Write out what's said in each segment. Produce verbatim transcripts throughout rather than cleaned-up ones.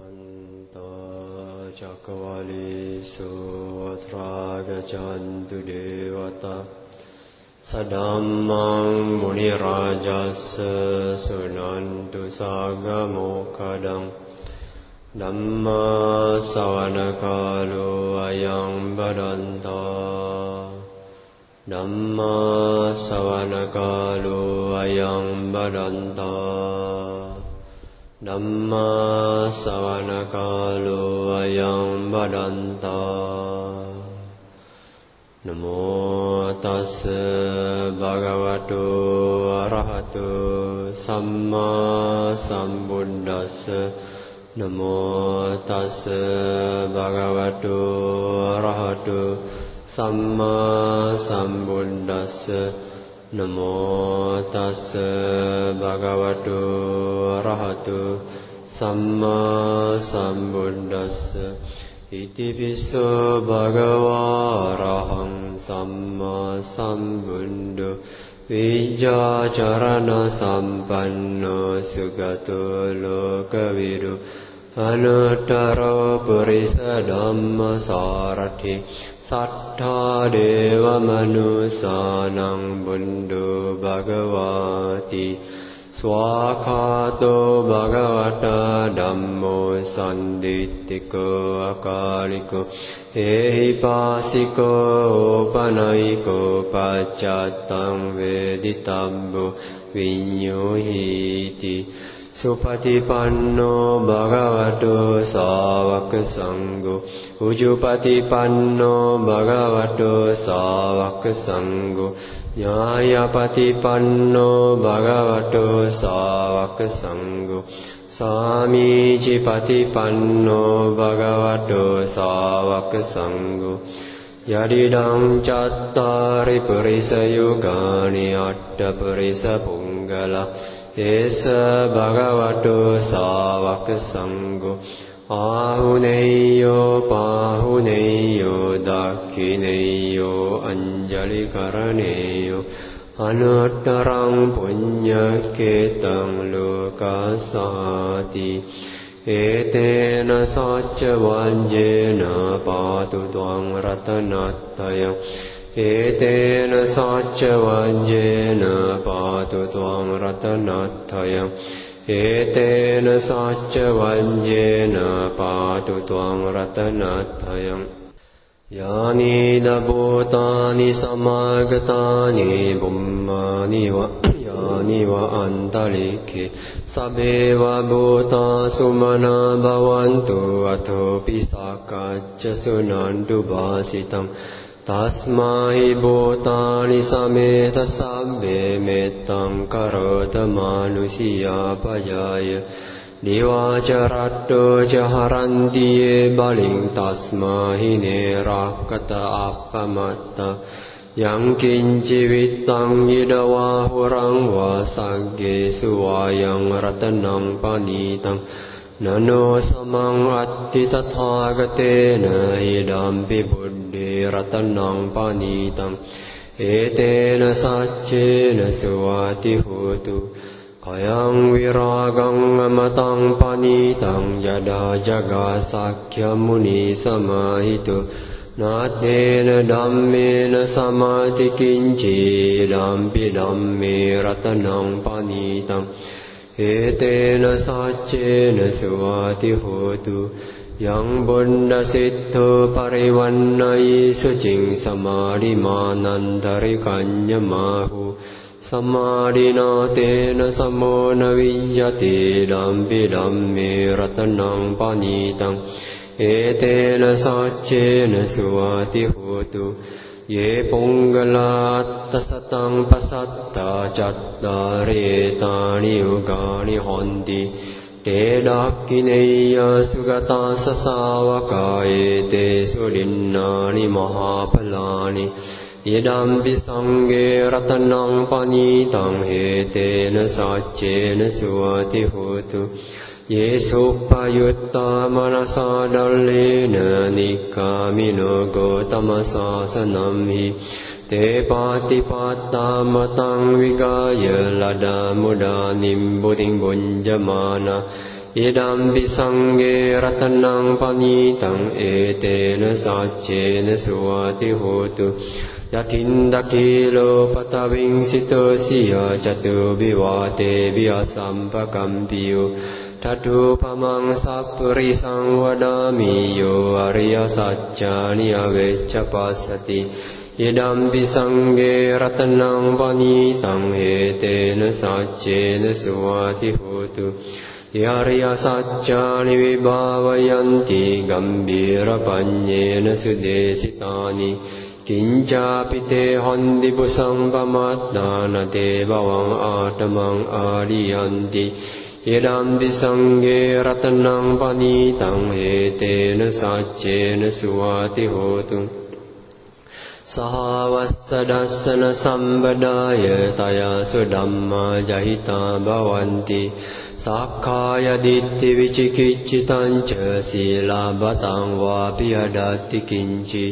Samanta Cakkavalesu Atra Gaccantu Devata Sadammang Muni Rajassa Sunantu Sagga Mokkhaddang Dhamma Sawana Kalo Ayang Badanta Dhamma Sawana Kalo Ayang Badanta Dhamma Sawana Kalo Ayang Badanta Namo Tassa Bhagavato Arahato Samma Sambuddhassa Namo Tassa Bhagavato Arahato Samma Sambuddhassa Namo Tassa Bhagavato Arahato Samma Sambuddhassa Iti pisso Bhagava Arahang Samma Sambuddho Vijja Charana Sampanno Sugato Lokavidu Anuttaro Purisa Dhamma Sarathi Sattha Deva Manusanang Buddho Bhagavati Swakhato Bhagavata Dhammo Sandittiko Akaliko Ehipasiko Upanayiko Paccattam Veditabbo Vinyuhiti Supatipanno Bhagavato Sāvaka Sangho Ujupatipanno Bhagavato Sāvaka Sangho Nyāyapatipanno Bhagavato Sāvaka Sangho Samīcipatipanno Bhagavato Sāvaka Sangho Yadidang Cattari Purisa Yugani Atta Purisa Punggala Esa Bhagavato Sāvaka Sangho Āhuneyo Pāhuneyo Dakhineyo Anjali Karaneyo Anuttarang Punya Ketang Lokasati Etena Sacca Vanjena Patu Tvang Ratanatayam Etena Sacca Vanjena Patu Tvang Ratanatayam Etena Sacca Vanjena Patu Tvang Ratanatayam Yani Dabhutani Samagatani Bummani Va Yani Va Antalike Sabeva Bhuta Sumana Bhavantu Atopi Sakacca Sunantu Bhasitam Tasmai Bhutani Sameta Sabbe Mettam Karota Manusiya Pajaya Divacaratto Jaharantiye Baling Tasmahi Nerakata Appamatta Yang Kinci Vittang Yidavahurang Vasagge Suwayang Ratanang Panitang Nano samang atti tathagatena idampi buddhi ratanang panitam etena saccena suvati hotu kayang viragang amatang panitam yada jaga sakya muni samahitu natena dhammena samati kinci idampi dhamme ratanang panitam Etena saccena suvati hotu Yang buddha siddho parivannai sucing samadhi manantari kanyamahu Samadhina tena samona vidyati dampi dhamme ratanang panitam Etena saccena suvati hotu Ye Punggalatta Satang Pasatta Cattari Etani Ugani Honti Te Dakhineya Sugata Sasavaka Ete Sulinnani Mahapalani Idampi Sanghe Ratanang Panitang Etena Saccena Suvati Hotu Ye Suppayutta Manasa Dallena Nikkamino Gotama Sasanamhi Te Patipatta Matang Vigaya Lada Muda Nimbuting Bunjamana idampi sanghe ratanang panitang etena saccena suwati hotu yatindakilo patavingsito siya jatu bivate biyasampakampiyo tadu pamang sappurisang vadami yo arya saccani avecca passati idampi sanghe ratanang panitang etena saccena suwati hotu Yarya saccani vibhavayanti gambhira panyena sudesitani kincapite hondi busang pamattana te bhavang atamang adiyanti idampi sanghe ratanang panitang etena saccena suwati hotu sahavassadassana sambadaya taya sudamma jahita bhavanti Sakkaya ditti vicikiccitanca silabatang vapi adatti kinci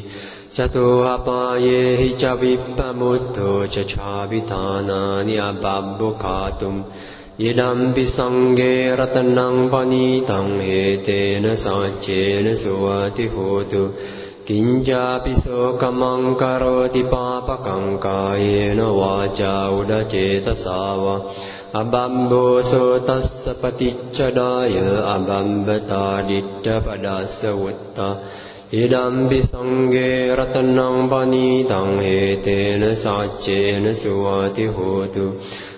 Catuhapayehi ca vippamutto ca cavitanani abbabbukatum Idampi sanghe ratanang panitang etena saccena suwati hotu Kincapi sokamang karoti papakang kayena vaca udaceta Abamboso tassa paticcadaya abambata ditta padassa vutta idampi sanghe ratanang panitang etena saccena suwati hotu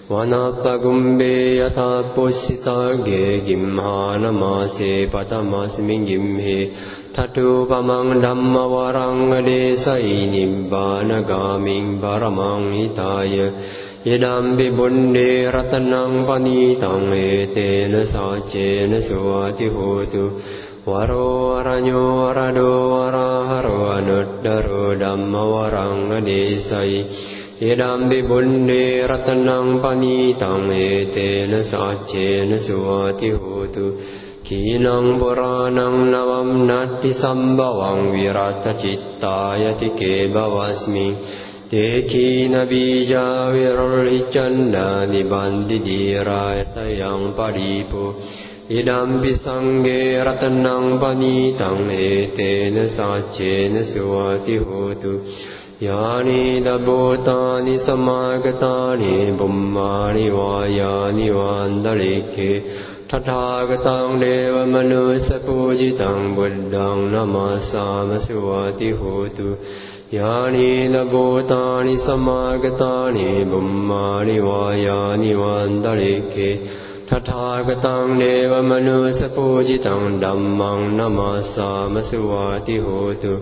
vanapagumbe yatha pussitage gimhana mase patamasmin gimhe tatu pamang dhamma varang adesai nibbana gaming paramang hitaya idampi bunde ratanang panitang etena saccena suwati hotu varo aranyo arado araharo anuddaro dhamma varang adesai idampi bunde ratanang panitang etena saccena suwati hotu kinang puranang navam natti sambhavang virata cittayati ke bhavasmi Tekina bija virolhicanda nibandi dirayatayang paripo idampi sanghe ratanang panitang etena saccena suwati hotu yani dabhutani samagatani bummani vayani vandalike tathagatang deva manusa pujitang buddhang namasama suwati hotu Yani dabhutani samagatani bummani vayani vandalike tathagatang deva manusa pujitang dhammang namasama suwati hotu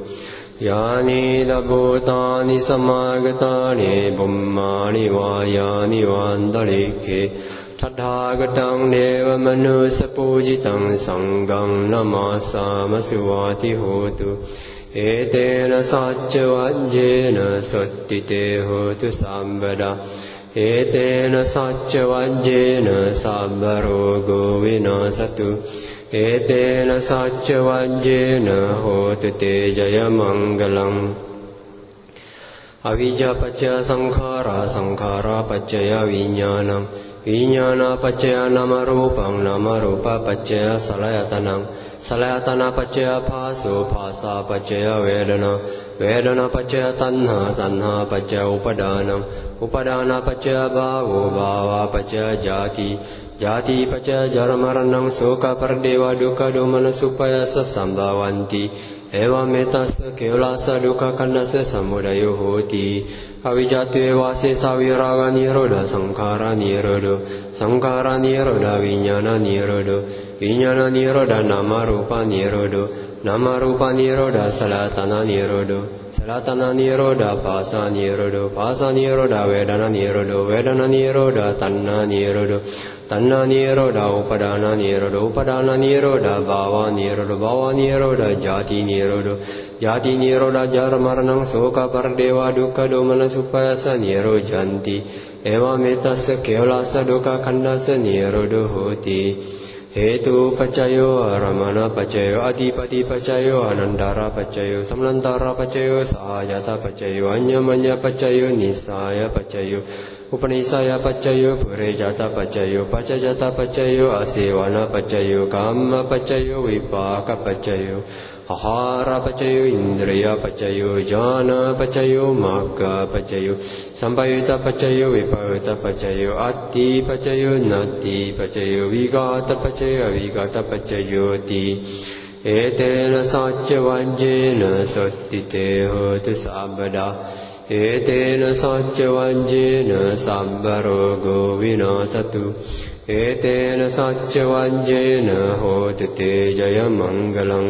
Yani dabhutani samagatani bummani vayani vandalike tathagatang deva manusa pujitang sanghang namasama suwati hotu Etena sacca vajjena sottite hotu sambada Etena sacca vajjena sabbarogo vinasatu Etena sacca vajjena hotu te jaya mangalam Avijja paccaya sankhara sankhara paccaya vijnanam Vijnana paccaya namarupang namarupa paccaya salayatanam Salayatana paccaya phaso phasa paccaya vedana vedana paccaya tanha tanha paccaya upadanam upadana paccaya bhavo bhava paccaya jati jati paccaya jaramaranam soka pardeva dukkha domana supayasa sambhavanti evam metassa kevalasa dukkha kannasa samudayo hoti avijjatve vase saviraga nirodha sankhara nirodho sankhara nirodha vijnana nirodho Vijnana nirodha nama rupa nirodho nama rupa nirodha salatana nirodho salatana nirodha phasa nirodho phasa nirodha vedana nirodho vedana nirodha tanna nirodho tanna nirodha upadana nirodho upadana nirodha bhava nirodho bhava nirodha jati nirodho jati nirodha jara maranam soka pardeva dukkha domana supayasa nirodhanti evam metassa kevalasa dukkha khandasa nirodho hoti Hetu pacayo aramana pacayo adipati pacayo anandara pacayo samlantara pacayo sahayata pacayo anyamanya pacayo nisaya pacayo อุปนิสัยปัจจโยปุเรจาตปัจจโยปัจจจตปัจจโยอาเสวนาปัจจโยกัมมปัจจโยวิปากปัจจโยอาหารปัจจโยอินทรียปัจจโยญาณปัจจโยมรรคปัจจโยสัมปยุตตปัจจโยวิปยุตตปัจจโยอัตติปัจจโยนัตติปัจจโยวิกาตปัจจโยอวิกาตปัจจโยติเอเตนะสัจวัญเจนะสัตติเตโหตุสัพพดาเอเตนะสัจวัญเจนะสัพพโรโกวินาศตุเอเตนะสัจวัญเจนะโหตุเตจยมังกลัง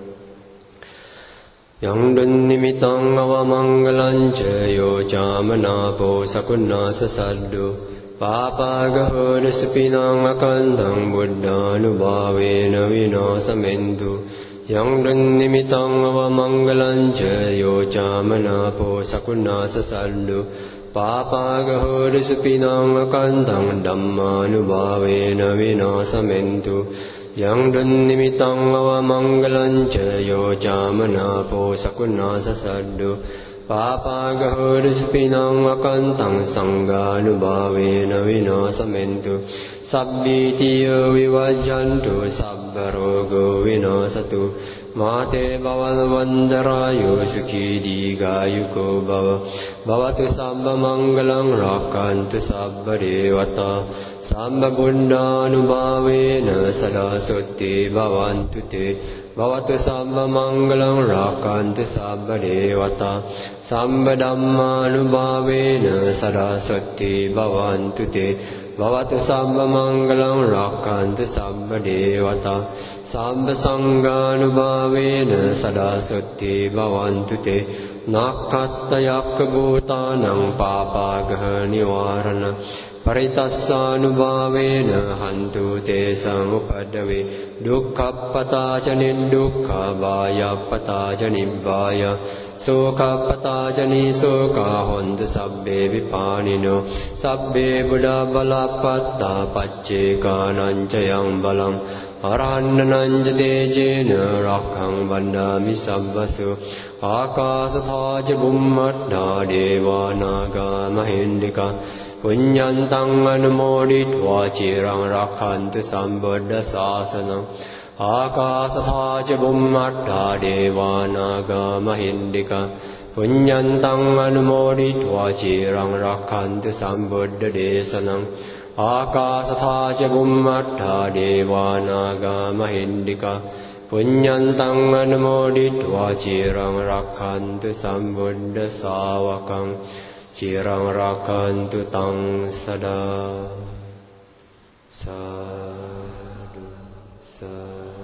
ยังดุนนิมิตังอวมังกลัญเชโยจามนาโปสกุณาสสัดดุปาปากะโหนสุปินังอกันตังบุตตานุภาเวนะวินาสเมนตุยังดุนนิมิตังอวมังกลัญเชโยจามนาโปสกุณาสสัดดุปาปากะโหนสุปินังอกันตังดัมมานุภาเวนะวินาสเมนตุยังดุนนิมิตังอวมังกลัญเชโยจามนาโปสกุณาสสัดดุปาปากะโหนสุปินังอกันตังสังฆานุภาเวนะวินาสเมนตุสัพพิติโยวิวัจจันตุสัพพโรโกวินาศตุมาเตภวันวันตรายโยสุขีดีกายุโกภวะภวตุสัพพมังคลังรักขันตุสัพพเทวตาสัมปบุญญานุภาเวนะสดาสุติภวันตุเตภวตุสัพพมังคลังรักขันตุสัพพเทวตาสัมปธัมมานุภาเวนะสดาสุติภวันตุเตภวตุสัพพมังคลังรักขันตุสัพพเทวตาสัมปสังฆานุภาเวนะสดาสุติภวันตุเตนักขัตตยัคขบูตานังปาปากะนิวารณะปริตัสสานุภาเวนะหันตุเตสังอุปัฏฐเวดุขขัปปตาจนิดุขบายาปตาจนิบายาโสขัปปตาจนิโสกาหนตุสัพเพวิปานิโนสัพเพบุดาบลาปัตตาปัจเจกานัญจยังบลังอรหันนัญจเตเจนะรักขังวันดามิสัพพสุอากาสธาจบุมมัตถาเดวานากามหินดิกาปุญญันตังอนุโมดิตวาจิรังรักขันตุสัมบุดดสาสนังอากาสธาจบุมมัตถาเดวานากามหินดิกาปุญญันตังอนุโมดิตวาจิรังรักขันตุสัมบุดดเดสนังอากาสธาจบุมมัตถาเดวานากามหินดิกาปุญญันตังอนุโมดิตวาจิรังรักขันตุสัมบุดดสาวกังจิรังรักขันตุตังสดาสาธุสา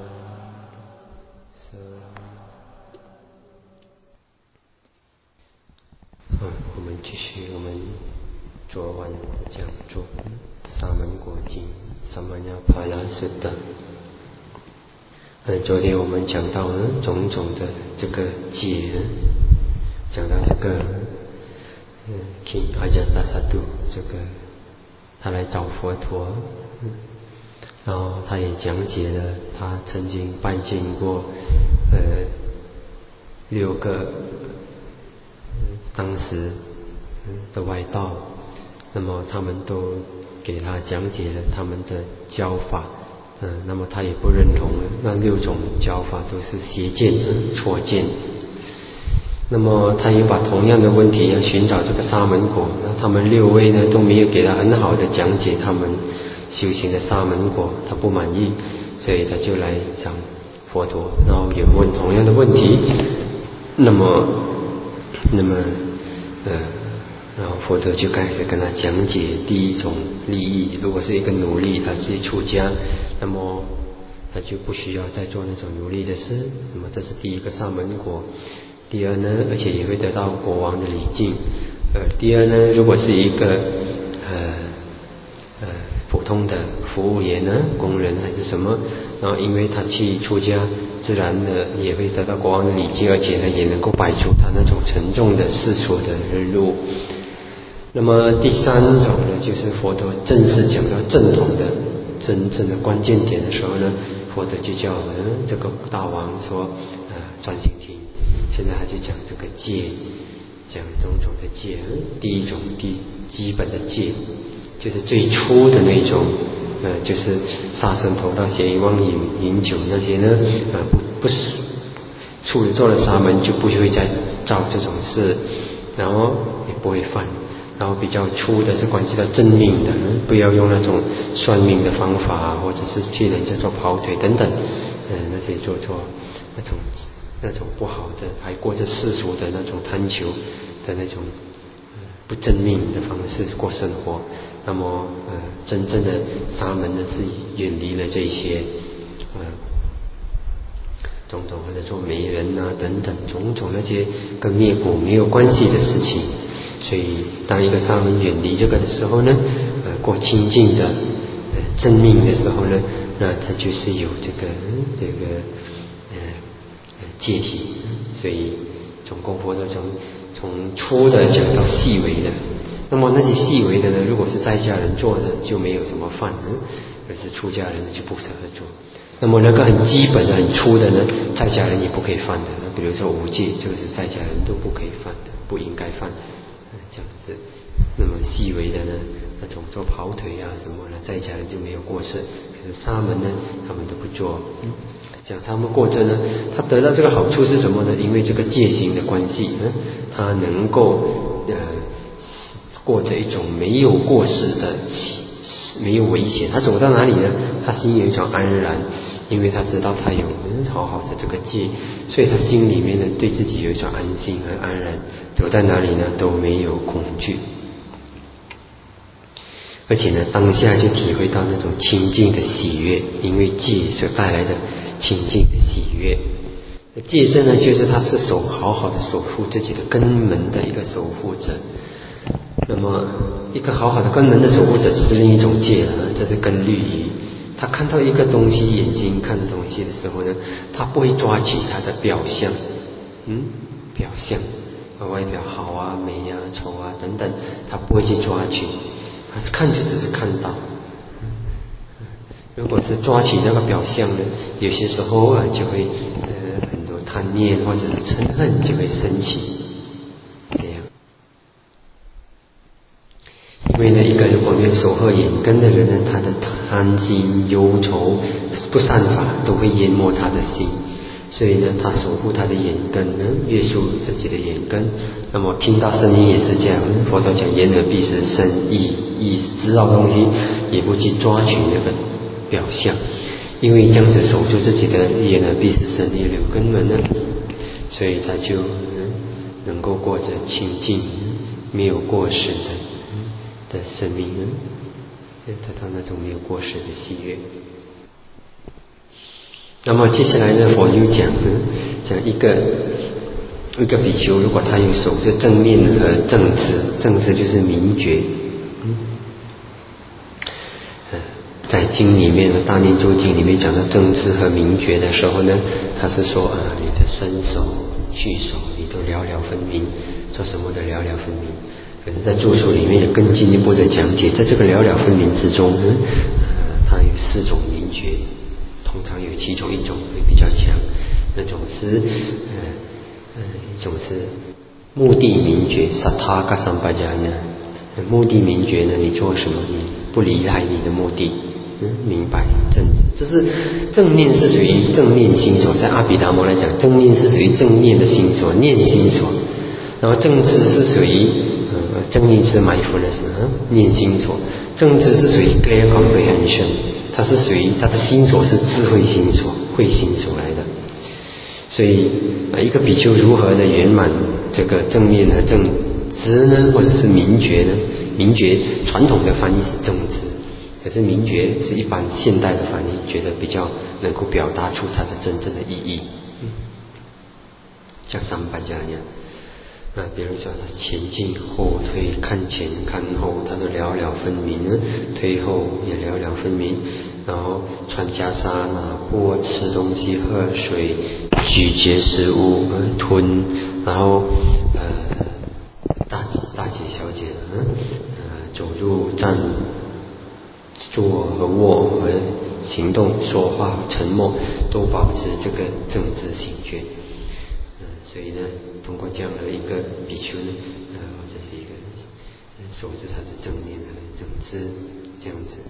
ธุสาธุ我们继续我们昨晚的讲座萨门果经萨摩亚帕拉苏达呃，昨天我们讲到了种种的这个解，讲到这个嗯 King Ajatasattu 这个他来找佛陀，嗯，然后他也讲解了他曾经拜见过呃六个、嗯、当时的外道，那么他们都给他讲解了他们的教法，嗯，那么他也不认同了，那六种教法都是邪见、错见。那么他也把同样的问题要寻找这个沙门果，那他们六位呢都没有给他很好的讲解他们修行的沙门果，他不满意，所以他就来找佛陀，然后也问同样的问题。那么，那么，呃，然后佛陀就开始跟他讲解第一种利益。如果是一个奴隶，他自己出家，那么他就不需要再做那种奴隶的事。那么这是第一个沙门果。第二呢，而且也会得到国王的礼敬。呃，第二呢，如果是一个呃呃普通的服务员呢，工人还是什么，然后因为他去出家，自然的也会得到国王的礼敬，而且呢也能够摆出他那种沉重的世俗的日路。那么第三种呢，就是佛陀正式讲到正统的真正的关键点的时候呢，佛陀就叫我们这个大王说，呃，专心听。现在他就讲这个戒， 讲种种的戒。第一种第基本的戒，就是最初的那种，呃，就是杀生、偷盗、邪淫、妄语、饮酒那些呢，呃，不不是处做了沙门就不会再造这种事，然后也不会犯。然后比较粗的是关系到正命的，不要用那种算命的方法，或者是替人家做跑腿等等，呃，那些做做那种那种不好的，还过着世俗的那种贪求的那种、呃、不正命的方式过生活。那么呃，真正的沙门呢是远离了这些呃种种，或者做媒人啊等等种种那些跟灭苦没有关系的事情。所以当一个沙门远离这个的时候呢，呃，过清净的呃正命的时候呢，那他就是有这个这个呃呃戒体。所以总共佛都从从粗的讲到细微的。那么那些细微的呢，如果是在家人做的就没有什么犯，而是出家人就不适合做。那么那个很基本的很粗的呢，在家人也不可以犯的，比如说五戒就是在家人都不可以犯的，不应该犯这样子。那么细微的呢，那种做跑腿啊什么呢，在家人就没有过失，可是沙门呢他们都不做。嗯，讲他们过着呢，他得到这个好处是什么呢？因为这个戒行的关系，嗯，他能够呃过着一种没有过失的，没有危险。他走到哪里呢，他心有一种安然，因为他知道他有嗯好好的这个戒，所以他心里面呢对自己有一种安心和安然，走在哪里呢都没有恐惧，而且呢当下就体会到那种清净的喜悦，因为戒所带来的清净的喜悦。戒真呢就是他是守好好的守护自己的根门的一个守护者。那么一个好好的根门的守护者就是另一种戒了，这是根律仪。他看到一个东西，眼睛看的东西的时候呢，他不会抓取它的表象，嗯，表象，外表好啊、美啊、丑啊等等，他不会去抓取，他看就只是看到。如果是抓取那个表象呢，有些时候啊就会呃很多贪念或者是嗔恨就会升起，这样。因为呢，一个如果没有守护眼根的人呢，他的贪心、忧愁、不善法都会淹没他的心，所以呢，他守护他的眼根呢，约束自己的眼根。那么听到声音也是这样，佛陀讲眼耳鼻舌身意，意知道东西也不去抓取那个表象，因为这样子守住自己的眼耳鼻舌身意六根门呢，所以他就、嗯、能够过着清净、没有过失的。的生命呢，得到那种没有过失的喜悦。那么接下来呢，佛又讲呢，讲一个一个比丘，如果他有守着正念和正知，正知就是明觉。嗯，在经里面的《大念咒经》里面讲到正知和明觉的时候呢，他是说啊，你的身手、去手，你都了了分明，做什么的了了分明。可是在注疏里面有更进一步的讲解，在这个了了分明之中呢，呃，它有四种明觉，通常有其中一种会比较强，那种是呃呃一种是目的明觉，萨他嘎桑巴加呢，目的明觉呢，你做什么你不离开你的目的，嗯，明白正这是正念是属于正念心所，在阿毗达摩来讲，正念是属于正念的心所，念心所，然后正知是属于呃正念是 mindfulness，嗯，念心所，正知是属于 clear comprehension， 它是属于它的心所是智慧心所、慧心所来的。所以呃一个比丘如何的圆满这个正念和正知呢，或者是明觉呢？明觉传统的翻译是正知，可是明觉是一般现代的翻译，觉得比较能够表达出它的真正的意义。嗯，像三班家一样。那比如说他前进后退，看前看后，他都了了分明，退后也了了分明。然后穿袈裟、拿钵、吃东西、喝水、咀嚼食物、吞，然后呃大大姐小姐嗯呃走路、站、坐和卧和行动、说话、沉默，都保持这个正知醒觉。 所以呢，通过这样的一个比丘呢，呃，或者是一个守着他的正念和正知，这样子，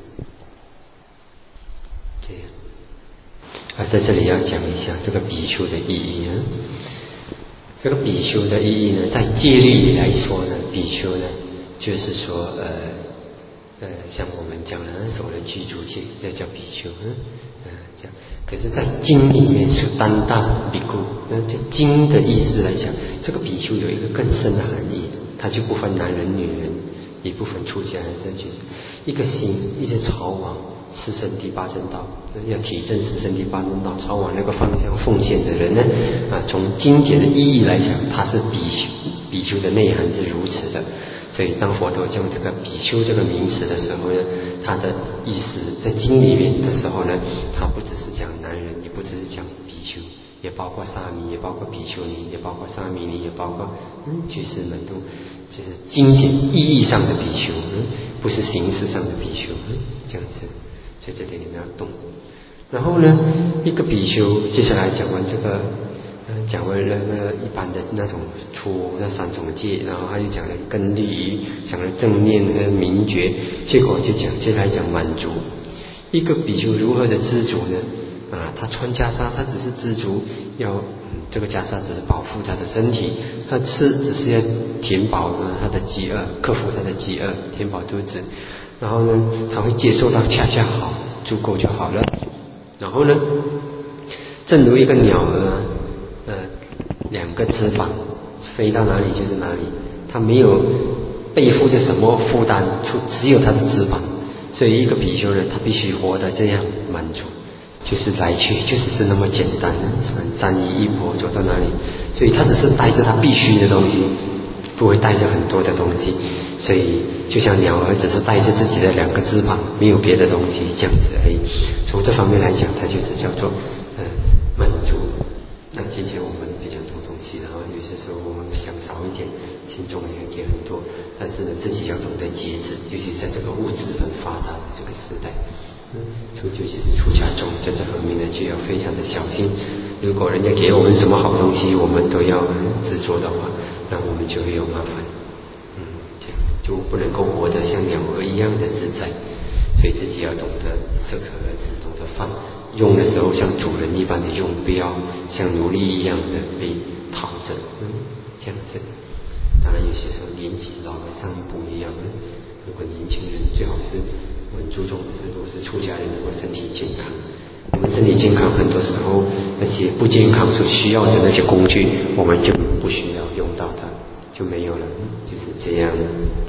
这样。啊，在这里要讲一下这个比丘的意义啊。这个比丘的意义呢，在戒律里来说呢，比丘呢，就是说呃呃，像我们讲的守了居住戒，要叫比丘，嗯呃这样。可是，在经里面是单大比丘，那这经的意思来讲，这个比丘有一个更深的含义，它就不分男人女人，也不分出家还是居士，一个心，一直朝往四圣谛八正道，要体证四圣谛八正道，朝往那个方向奉献的人呢，啊，从经典的意义来讲，它是比丘，比丘的内涵是如此的。所以当佛陀用这个比丘这个名词的时候呢，它的意思在经里面的时候呢，它不只是讲男人，也不只是讲比丘，也包括沙弥，也包括比丘尼，也包括沙弥尼，也包括嗯居士们都，就是经典意义上的比丘，嗯，不是形式上的比丘，嗯，这样子。所以这点你们要懂。然后呢，一个比丘，接下来讲完这个，呃，讲完那个一般的那种出那三种戒，然后他又讲了根律仪，讲了正念和明觉，结果就讲接下来讲满足。一个比丘如何的知足呢？啊，他穿袈裟，他只是知足，要、嗯、这个袈裟只是保护他的身体，他吃只是要填饱呢他的饥饿，克服他的饥饿，填饱肚子。然后呢，他会接受到恰恰好，足够就好了。然后呢，正如一个鸟儿啊，呃，两个翅膀飞到哪里就是哪里，它没有背负着什么负担，出只有它的翅膀。所以一个比丘呢，他必须活得这样满足，就是来去就是是那么简单，三衣一钵走到哪里，所以他只是带着他必须的东西，不会带着很多的东西。所以就像鸟儿只是带着自己的两个翅膀，没有别的东西，这样子而已。从这方面来讲，它就是叫做呃满足。那今天我们比较多东西，然后有些时候我们想少一点，心中也给很多，但是呢自己要懂得节制，尤其在这个物质很发达的这个时代，嗯，所以尤其是出家众在这方面呢就要非常的小心。如果人家给我们什么好东西，我们都要执着的话，那我们就会有麻烦。就不能够活得像鸟儿一样的自在，所以自己要懂得适可而止，懂得放，用的时候像主人一般的用，不要像奴隶一样的被讨着，嗯，这样子。当然有些时候年纪老了上不一样了，如果年轻人最好是我们注重的是都是出家人能够身体健康。我们身体健康，很多时候那些不健康所需要的那些工具，我们就不需要用到它，就没有了，就是这样。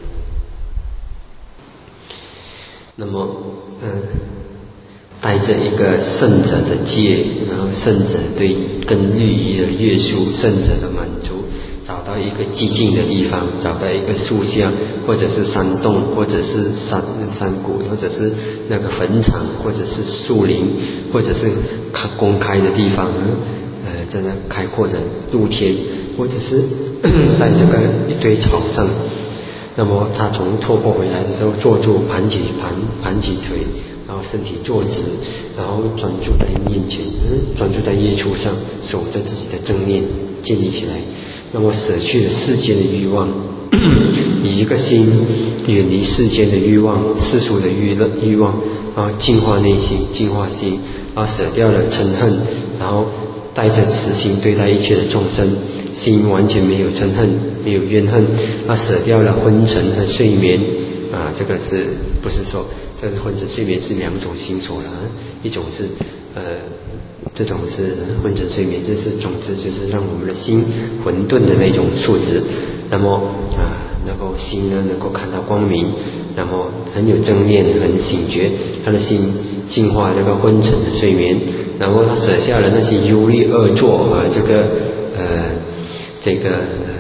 那么，嗯，带着一个圣者的戒，然后圣者对跟律仪的约束，圣者的满足，找到一个寂静的地方，找到一个树下，或者是山洞，或者是山山谷，或者是那个坟场，或者是树林，或者是公开的地方，呃，在那开阔的露天，或者是在这个一堆草上。那么他从托钵回来的时候，坐住，盘起盘盘起腿，然后身体坐直，然后专注在面前，嗯，专注在业处上，守着自己的正念建立起来。那么舍去了世间的欲望，以一个心远离世间的欲望、世俗的欲乐欲望，然后净化内心，净化心，然后舍掉了嗔恨，然后带着慈心对待一切的众生，心完全没有嗔恨，没有怨恨，他舍掉了昏沉和睡眠啊，这个是不是说这是昏沉睡眠是两种心所了？一种是呃，这种是昏沉睡眠，这是总之就是让我们的心混沌的那种素质。那么啊，能够心呢能够看到光明，那么很有正念，很醒觉，他的心净化这个昏沉的睡眠，然后他舍下了那些忧虑恶作和这个呃这个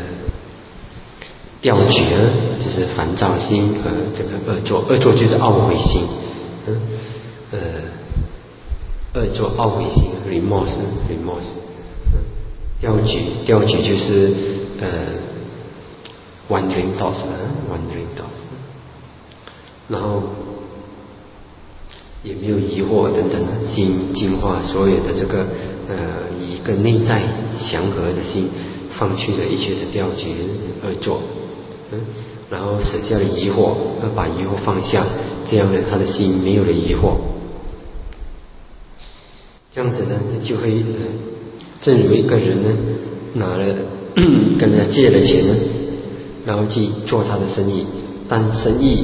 掉举啊，就是烦躁心和这个恶作，恶作就是懊悔心，嗯呃恶作懊悔心 remorse remorse， 嗯，掉举掉举就是呃wandering thoughts 啊 wandering thoughts， 然后也没有疑惑等等的心净化所有的这个呃以一个内在祥和的心放弃了一切的掉举而做，嗯，然后舍下了疑惑，而把疑惑放下，这样呢，他的心没有了疑惑。这样子呢，就会呃，正如一个人呢，拿了跟人家借了钱呢，然后去做他的生意，当生意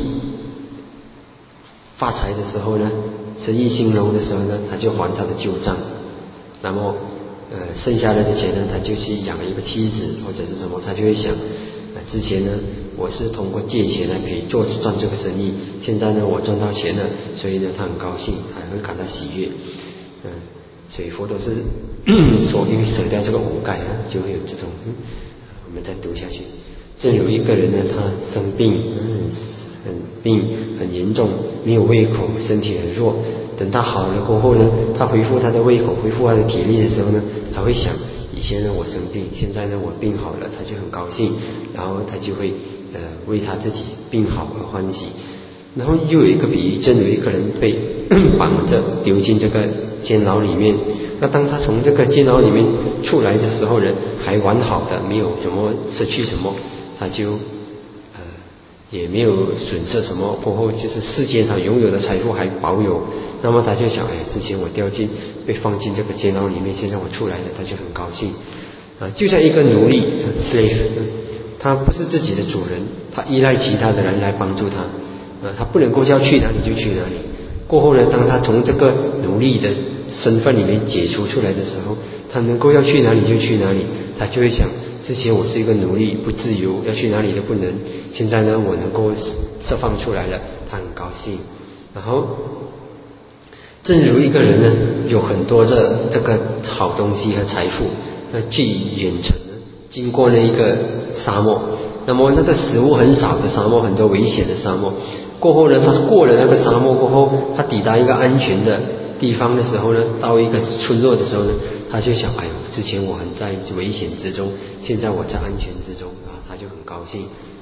发财的时候呢，生意兴隆的时候呢，他就还他的旧账，那么呃剩下来的钱呢，他就去养一个妻子或者是什么，他就会想，呃之前呢我是通过借钱来陪做赚这个生意，现在呢我赚到钱了，所以呢他很高兴，还会感到喜悦，嗯、呃，所以佛陀是说，因为舍掉这个五盖啊，就会有这种，嗯，我们再读下去。正有一个人呢，他生病，嗯，很病很严重，没有胃口，身体很弱。等他好了过后呢，他恢复他的胃口，恢复他的体力的时候呢，他会想，以前呢我生病，现在呢我病好了，他就很高兴，然后他就会呃为他自己病好而欢喜。然后又有一个比喻，正有一个人被绑着丢进这个监牢里面，那当他从这个监牢里面出来的时候呢，还完好的，没有什么失去什么，他就呃也没有损失什么，过后就是世间上拥有的财富还保有，那么他就想，哎，之前我掉进被放进这个监牢里面，现在我出来了，他就很高兴啊，就像一个奴隶 slave， 他不是自己的主人，他依赖其他的人来帮助他，啊，他不能够要去哪里就去哪里。过后呢，当他从这个奴隶的身份里面解除出来的时候，他能够要去哪里就去哪里，他就会想，之前我是一个奴隶，不自由，要去哪里都不能，现在呢我能够释放出来了，他很高兴。然后正如一个人呢有很多的这个好东西和财富，那去远程呢经过了一个沙漠，那么那个食物很少的沙漠，很多危险的沙漠，过后呢他过了那个沙漠过后，他抵达一个安全的地方的时候呢，到一个村落的时候呢，他就想，哎呦，之前我很在危险之中，现在我在安全之中啊，他就很高兴。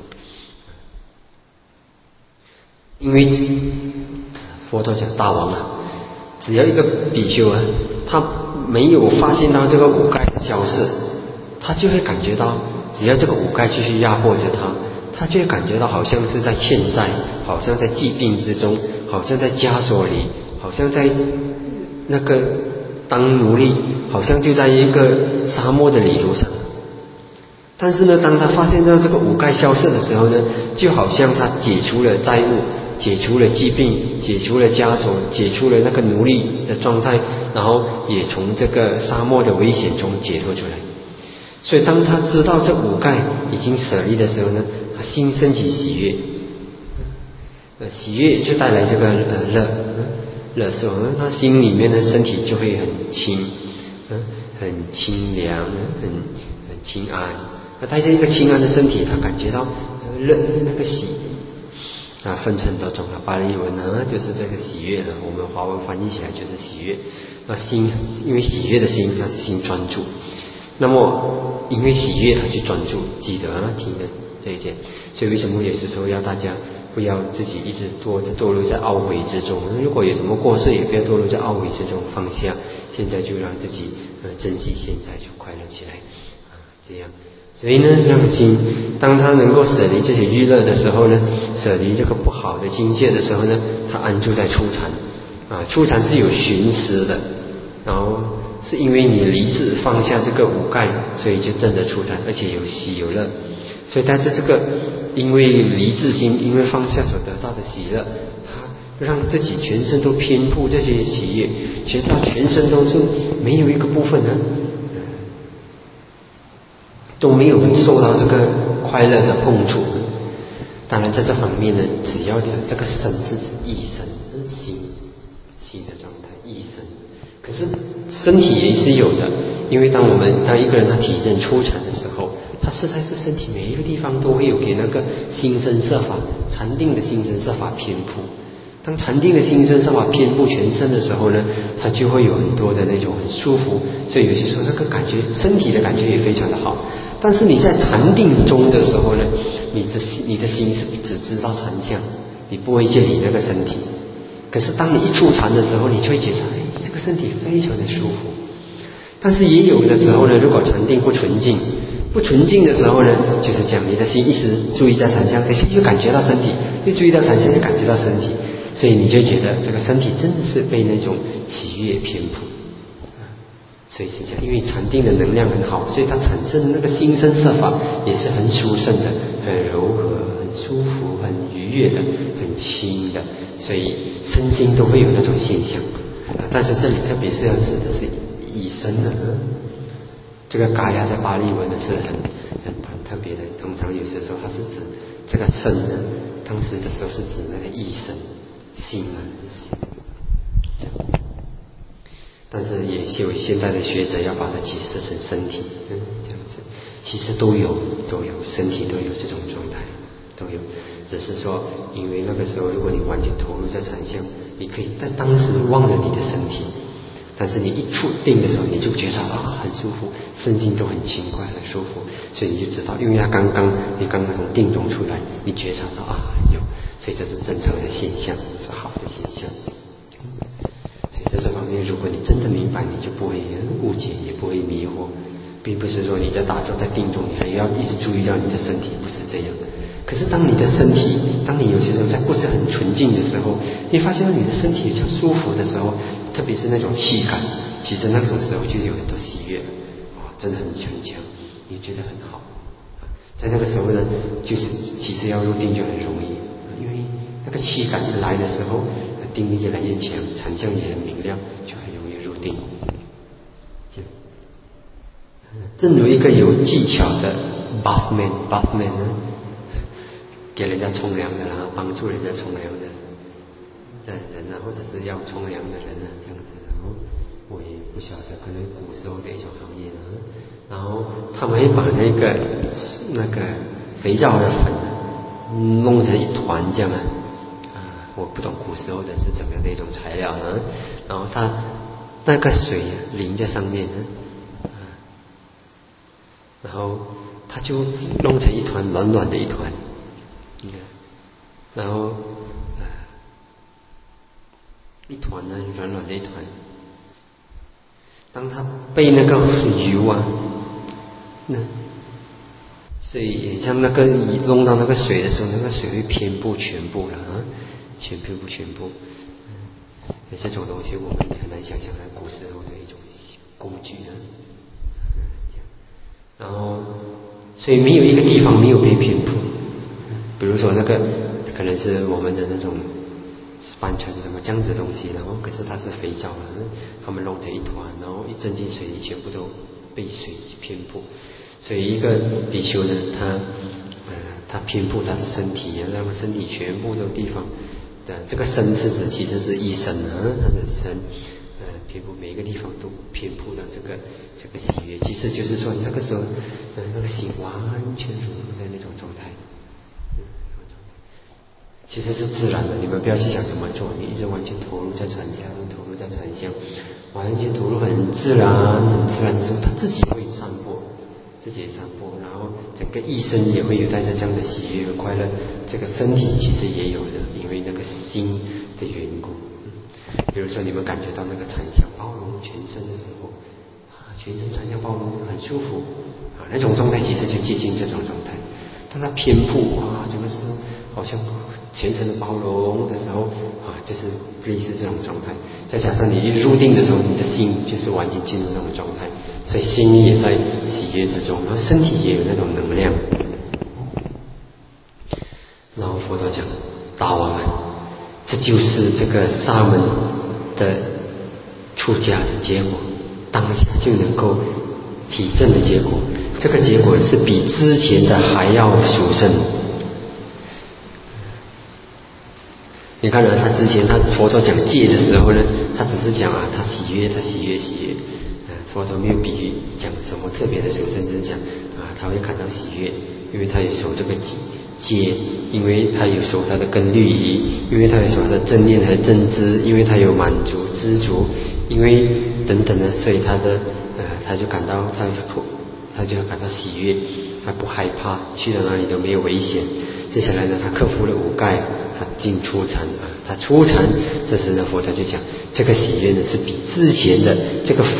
因为佛陀讲大王啊，只要一个比丘啊，他没有发现到这个五盖的消失，他就会感觉到，只要这个五盖继续压迫着他，他就会感觉到好像是在欠债，好像在疾病之中，好像在枷锁里，好像在那个当奴隶，好像就在一个沙漠的旅途上。但是呢，当他发现到这个五盖消失的时候呢，就好像他解除了债务，解除了疾病，解除了枷锁，解除了那个奴隶的状态，然后也从这个沙漠的危险中解脱出来。所以当他知道这五盖已经舍离的时候呢，他心升起喜悦，呃，喜悦就带来这个呃乐，乐时候，他心里面的身体就会很轻，嗯，很清凉，很很清安。那带着一个清安的身体，他感觉到乐那个喜啊，分成很多种了。巴利文呢，就是这个喜悦呢，我们华文翻译起来就是喜悦。那心，因为喜悦的心，他的心专注。那么，因为喜悦，他去专注，记得啊，听的这一点。所以为什么也是说要大家不要自己一直堕堕落在懊悔之中？如果有什么过失，也不要堕落在懊悔之中，放下。现在就让自己呃珍惜现在，就快乐起来啊，这样。所以呢，让心当他能够舍离这些娱乐的时候呢，舍离这个不好的境界的时候呢，他安住在初禅啊，初禅是有寻思的，然后是因为你离智放下这个五盖，所以就证得初禅，而且有喜有乐。所以带着这个因为离智心，因为放下所得到的喜乐，他让自己全身都遍布这些喜悦，觉得全身都是没有一个部分呢都没有受到这个快乐的碰触。当然在这方面呢，只要指这个身是指意身，心心的状态，意身。可是身体也是有的，因为当我们当一个人他体证初禅的时候，他实在是身体每一个地方都会有给那个心身摄法禅定的心身摄法偏铺。当禅定的心身摄法遍布全身的时候呢，他就会有很多的那种很舒服，所以有些时候那个感觉身体的感觉也非常的好。但是你在禅定中的时候呢，你的你的心是只知道禅相，你不会去理那个身体。可是当你一出禅的时候，你就会觉得，哎，这个身体非常的舒服。 但是也有的时候呢，如果禅定不纯净，不纯净的时候呢，就是讲你的心一直注意在禅相，可是又感觉到身体，又注意到禅相，又感觉到身体，所以你就觉得这个身体真的是被那种喜悦偏颇。所以是这样，因为禅定的能量很好，所以它产生那个心身色法也是很殊胜的，很柔和、很舒服、很愉悦的、很轻的，所以身心都会有那种现象。但是这里特别是要指的是以身的，这个嘎呀在巴利文呢是很很很特别的，通常有些时候它是指这个身呢，当时的时候是指那个意身，心啊是心，这样。但是也是有现代的学者要把它解释成身体，嗯，这样子，其实都有都有身体都有这种状态，都有，只是说因为那个时候如果你完全投入在禅相，你可以在当时忘了你的身体，但是你一触定的时候，你就觉得啊很舒服，身心都很轻快很舒服，所以你就知道，因为它刚刚你刚刚从定中出来，你觉察到啊有，所以这是正常的现象，是好的现象。在这方面，如果你真的明白，你就不会误解，也不会迷惑，并不是说你在打坐在定中，你还要一直注意到你的身体，不是这样。可是当你的身体，当你有些时候在不是很纯净的时候，你发现你的身体比较舒服的时候，特别是那种气感，其实那种时候就有很多喜悦，哇，真的很强强，你觉得很好。在那个时候呢，就是其实要入定就很容易，因为那个气感一来的时候，定力越来越强，禅相也很明亮，就很容易入定。正如一个有技巧的 bathman bathman 呢，给人家冲凉的啦，帮助人家冲凉的的人啊，或者是要冲凉的人啊，这样子。然后我也不晓得，可能古时候的一种行业啊，然后他们会把那个那个肥皂的粉弄成一团这样啊。我不懂古时候的是怎么样的一种材料呢？然后它那个水淋在上面呢，然后它就弄成一团软软的一团，然后一团呢软软的一团。当它被那个油啊，那所以像那个弄到那个水的时候，那个水会遍布全部了啊。全部不全部，嗯，这种东西我们也很难想象在古时候的一种工具啊，然后所以没有一个地方没有被偏颇，比如说那个可能是我们的那种半船什么这样子的东西，然后可是它是肥皂啊，他们弄成一团，然后一蒸进水里全部都被水偏颇，所以一个比丘呢，他呃他偏颇他的身体，让身体全部的地方。的这个身是指其实是一身啊，他的身呃偏颇每一个地方都偏颇到这个这个喜悦，其实就是说那个时候呃那个心完全融入在那种状态，嗯，其实是自然的，你们不要去想怎么做，你一直完全投入在禅相，投入在禅相，完全投入很自然很自然的时候，他自己会散播。自己也散播，然后整个一生也会有带着这样的喜悦和快乐。这个身体其实也有的，因为那个心的缘故。嗯，比如说你们感觉到那个禅相包容全身的时候，啊，全身禅相包容很舒服啊，那种状态其实就接近这种状态。当它偏颇哇，整个是好像全身的包容的时候啊，就是类似这种状态。再加上你一入定的时候，你的心就是完全进入那种状态。所以心也在喜悦之中，然后身体也有那种能量。然后佛陀讲大王们，这就是这个沙门的出家的结果，当下就能够体证的结果。这个结果是比之前的还要殊胜。你看呢，他之前他佛陀讲戒的时候呢，他只是讲啊，他喜悦，他喜悦，喜悦。佛陀没有比喻讲什么特别的殊胜，只是讲啊，他会感到喜悦，因为他有守这个戒，因为他有守他的根律仪，因为他有守他的正念和正知，因为他有满足知足，因为等等的，所以他的呃，他就感到他他就感到喜悦，他不害怕，去到哪里都没有危险。接下来呢，他克服了五盖，他进初禅啊，他初禅，这时呢，佛陀就讲这个喜悦呢是比之前的这个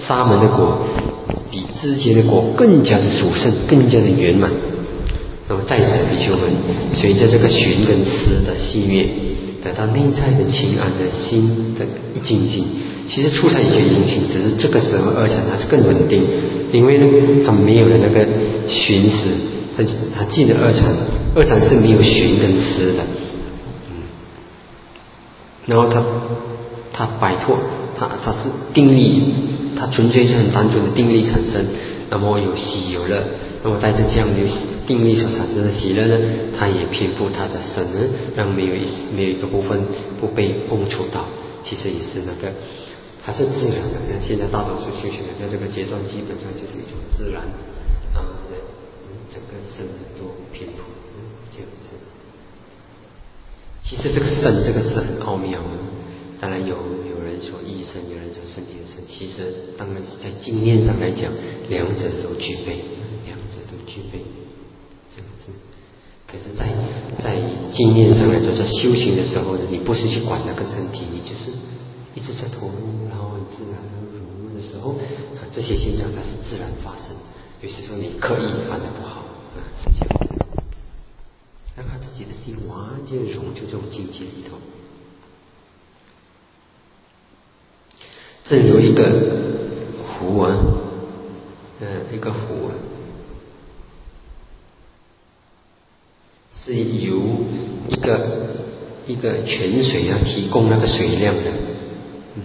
沙门的果比之前的果更加的殊胜，更加的圆满。那么再者，比丘们随着这个寻跟思的熄灭，得到内在的清安的心的一静静。其实初禅也就一静静，只是这个时候二禅它是更稳定，因为呢，它没有了那个寻思，它它进了二禅，二禅是没有寻跟思的，嗯，然后它它摆脱，它它是定力，它纯粹是很单纯的定力产生，那么有喜有乐。那么带着这样的定力所产生的喜乐呢，它也偏附它的身呢，让没有一没有一个部分不被碰触到。其实也是那个，它是自然的。像现在大多数修行人在这个阶段，基本上就是一种自然啊的整个身都偏附，嗯，这样子。其实这个身这个字很奥妙啊。当然有有人说意身，有人说身体的身。其实当然是在经验上来讲，两者都具备。具备这样子，可是在在经验上来说，在修行的时候呢，你不是去管那个身体，你就是一直在投入，然后很自然融入的时候，啊，这些现象它是自然发生。有些时候你刻意反而不好啊，是这样子，让他自己的心完全融入这种境界里头。正如一个湖啊，呃，一个湖啊。是由一个一个泉水啊提供那个水量的，嗯，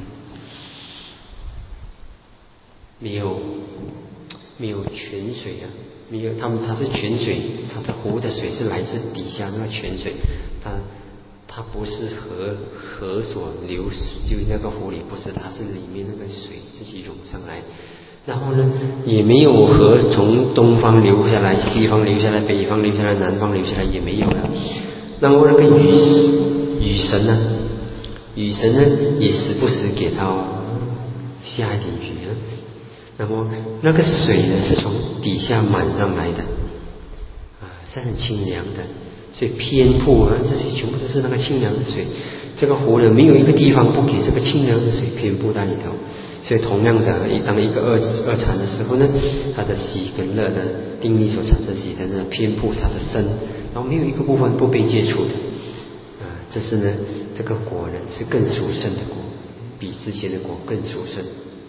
没有没有泉水啊，没有他们它是泉水，它的湖的水是来自底下那个泉水，它它不是河河所流，就那个湖里不是，它是里面那个水自己涌上来。然后呢，也没有河从东方流下来，西方流下来，北方流下来，南方流下来，也没有了。那么那个雨雨神呢，雨神呢也时不时给他下一点雨啊。那么那个水呢是从底下满上来的，啊，是很清凉的，所以偏瀑啊，这些全部都是那个清凉的水。这个湖呢，没有一个地方不给这个清凉的水偏瀑在里头。所以同样的，当一个二二禅的时候呢，它的喜跟乐的定力所产生喜的呢，偏附它的身，然后没有一个部分不被接触的，啊，这是呢，这个果呢是更殊胜的果，比之前的果更殊胜。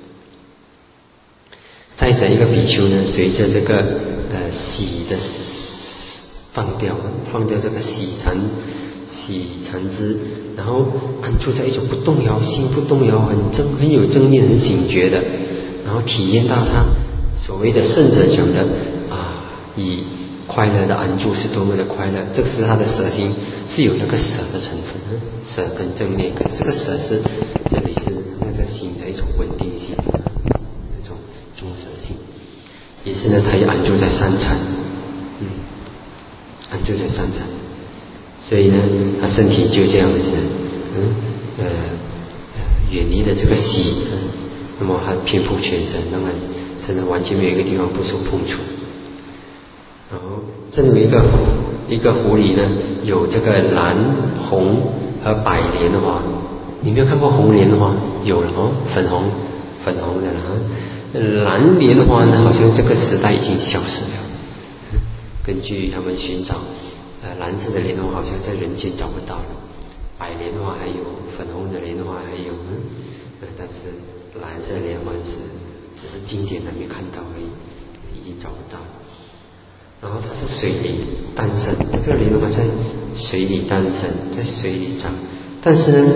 再者一个比丘呢，随着这个呃喜的放掉，放掉这个喜禅喜禅之。然后安住在一种不动摇，心不动摇，很正很有正念，很醒觉的，然后体验到他所谓的圣者讲的啊，以快乐的安住是多么的快乐。这个是他的舍心是有那个舍的成分，舍跟正念，可是这个舍是这里是那个心的一种稳定性，那种中舍性，也是呢，他也安住在三禅，嗯，安住在三禅。所以呢，他身体就这样子，嗯，呃，远离了这个喜，嗯，那么他遍布全身，那么身上完全没有一个地方不受碰触。然后，正如一个一个湖里呢，有这个蓝、红和白莲花。你没有看过红莲花？有了哦，粉红粉红的了。蓝莲花呢，好像这个时代已经消失了。嗯，根据他们寻找。呃，蓝色的莲花好像在人间找不到了，白莲花还有，粉红的莲花还有，嗯，呃，但是蓝色的莲花是只是经典还没看到而已，已经找不到了。然后它是水里诞生，这个莲花在水里诞生，在水里长，但是呢，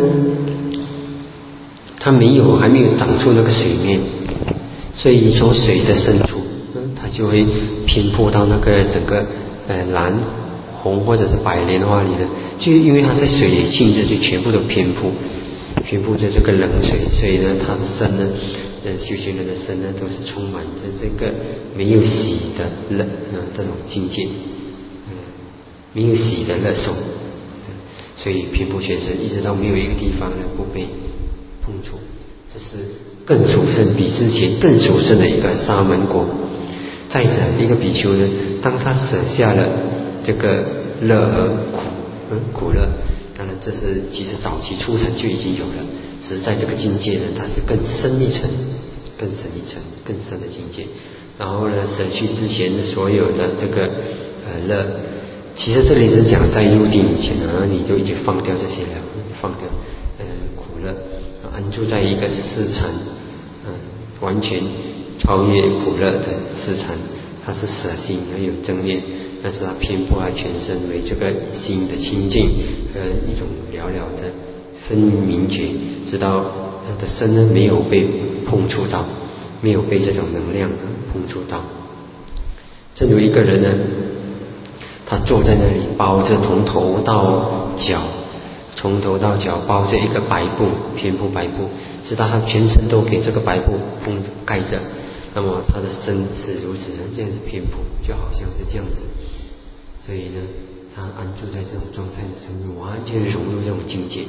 它没有还没有长出那个水面，所以从水的深处，嗯，它就会偏颇到那个整个呃蓝。红或者是白莲花里的，就因为它在水里浸着，就全部都偏铺，偏铺着这个冷水，所以呢，它的身呢，呃，修行人的身呢，都是充满着这个没有喜的乐啊这种境界，嗯，没有喜的乐受，所以遍布全身，一直到没有一个地方呢不被碰触，这是更殊胜，比之前更殊胜的一个沙门果。再者，一个比丘呢，当他舍下了这个乐和苦，嗯，苦乐，当然这是其实早期初禅就已经有了，只是在这个境界呢，它是更深一层，更更深一层、更深的境界。然后呢，舍去之前的所有的这个呃乐。其实这里是讲在入定以前啊，你就已经放掉这些了，放掉呃苦乐，安住在一个四禅，嗯、呃，完全超越苦乐的四禅，它是舍心，还有正念，但是它偏破坏全身为这个心的清净和一种了了的分明觉，直到他的身呢没有被碰触到，没有被这种能量碰触到。正如一个人呢，他坐在那里包着从头到脚，从头到脚包着一个白布，偏铺白布，直到他全身都给这个白布覆盖着。那么他的身是如此的这样子偏铺，就好像是这样子。所以呢，他安住在这种状态的时候，完全融入这种境界。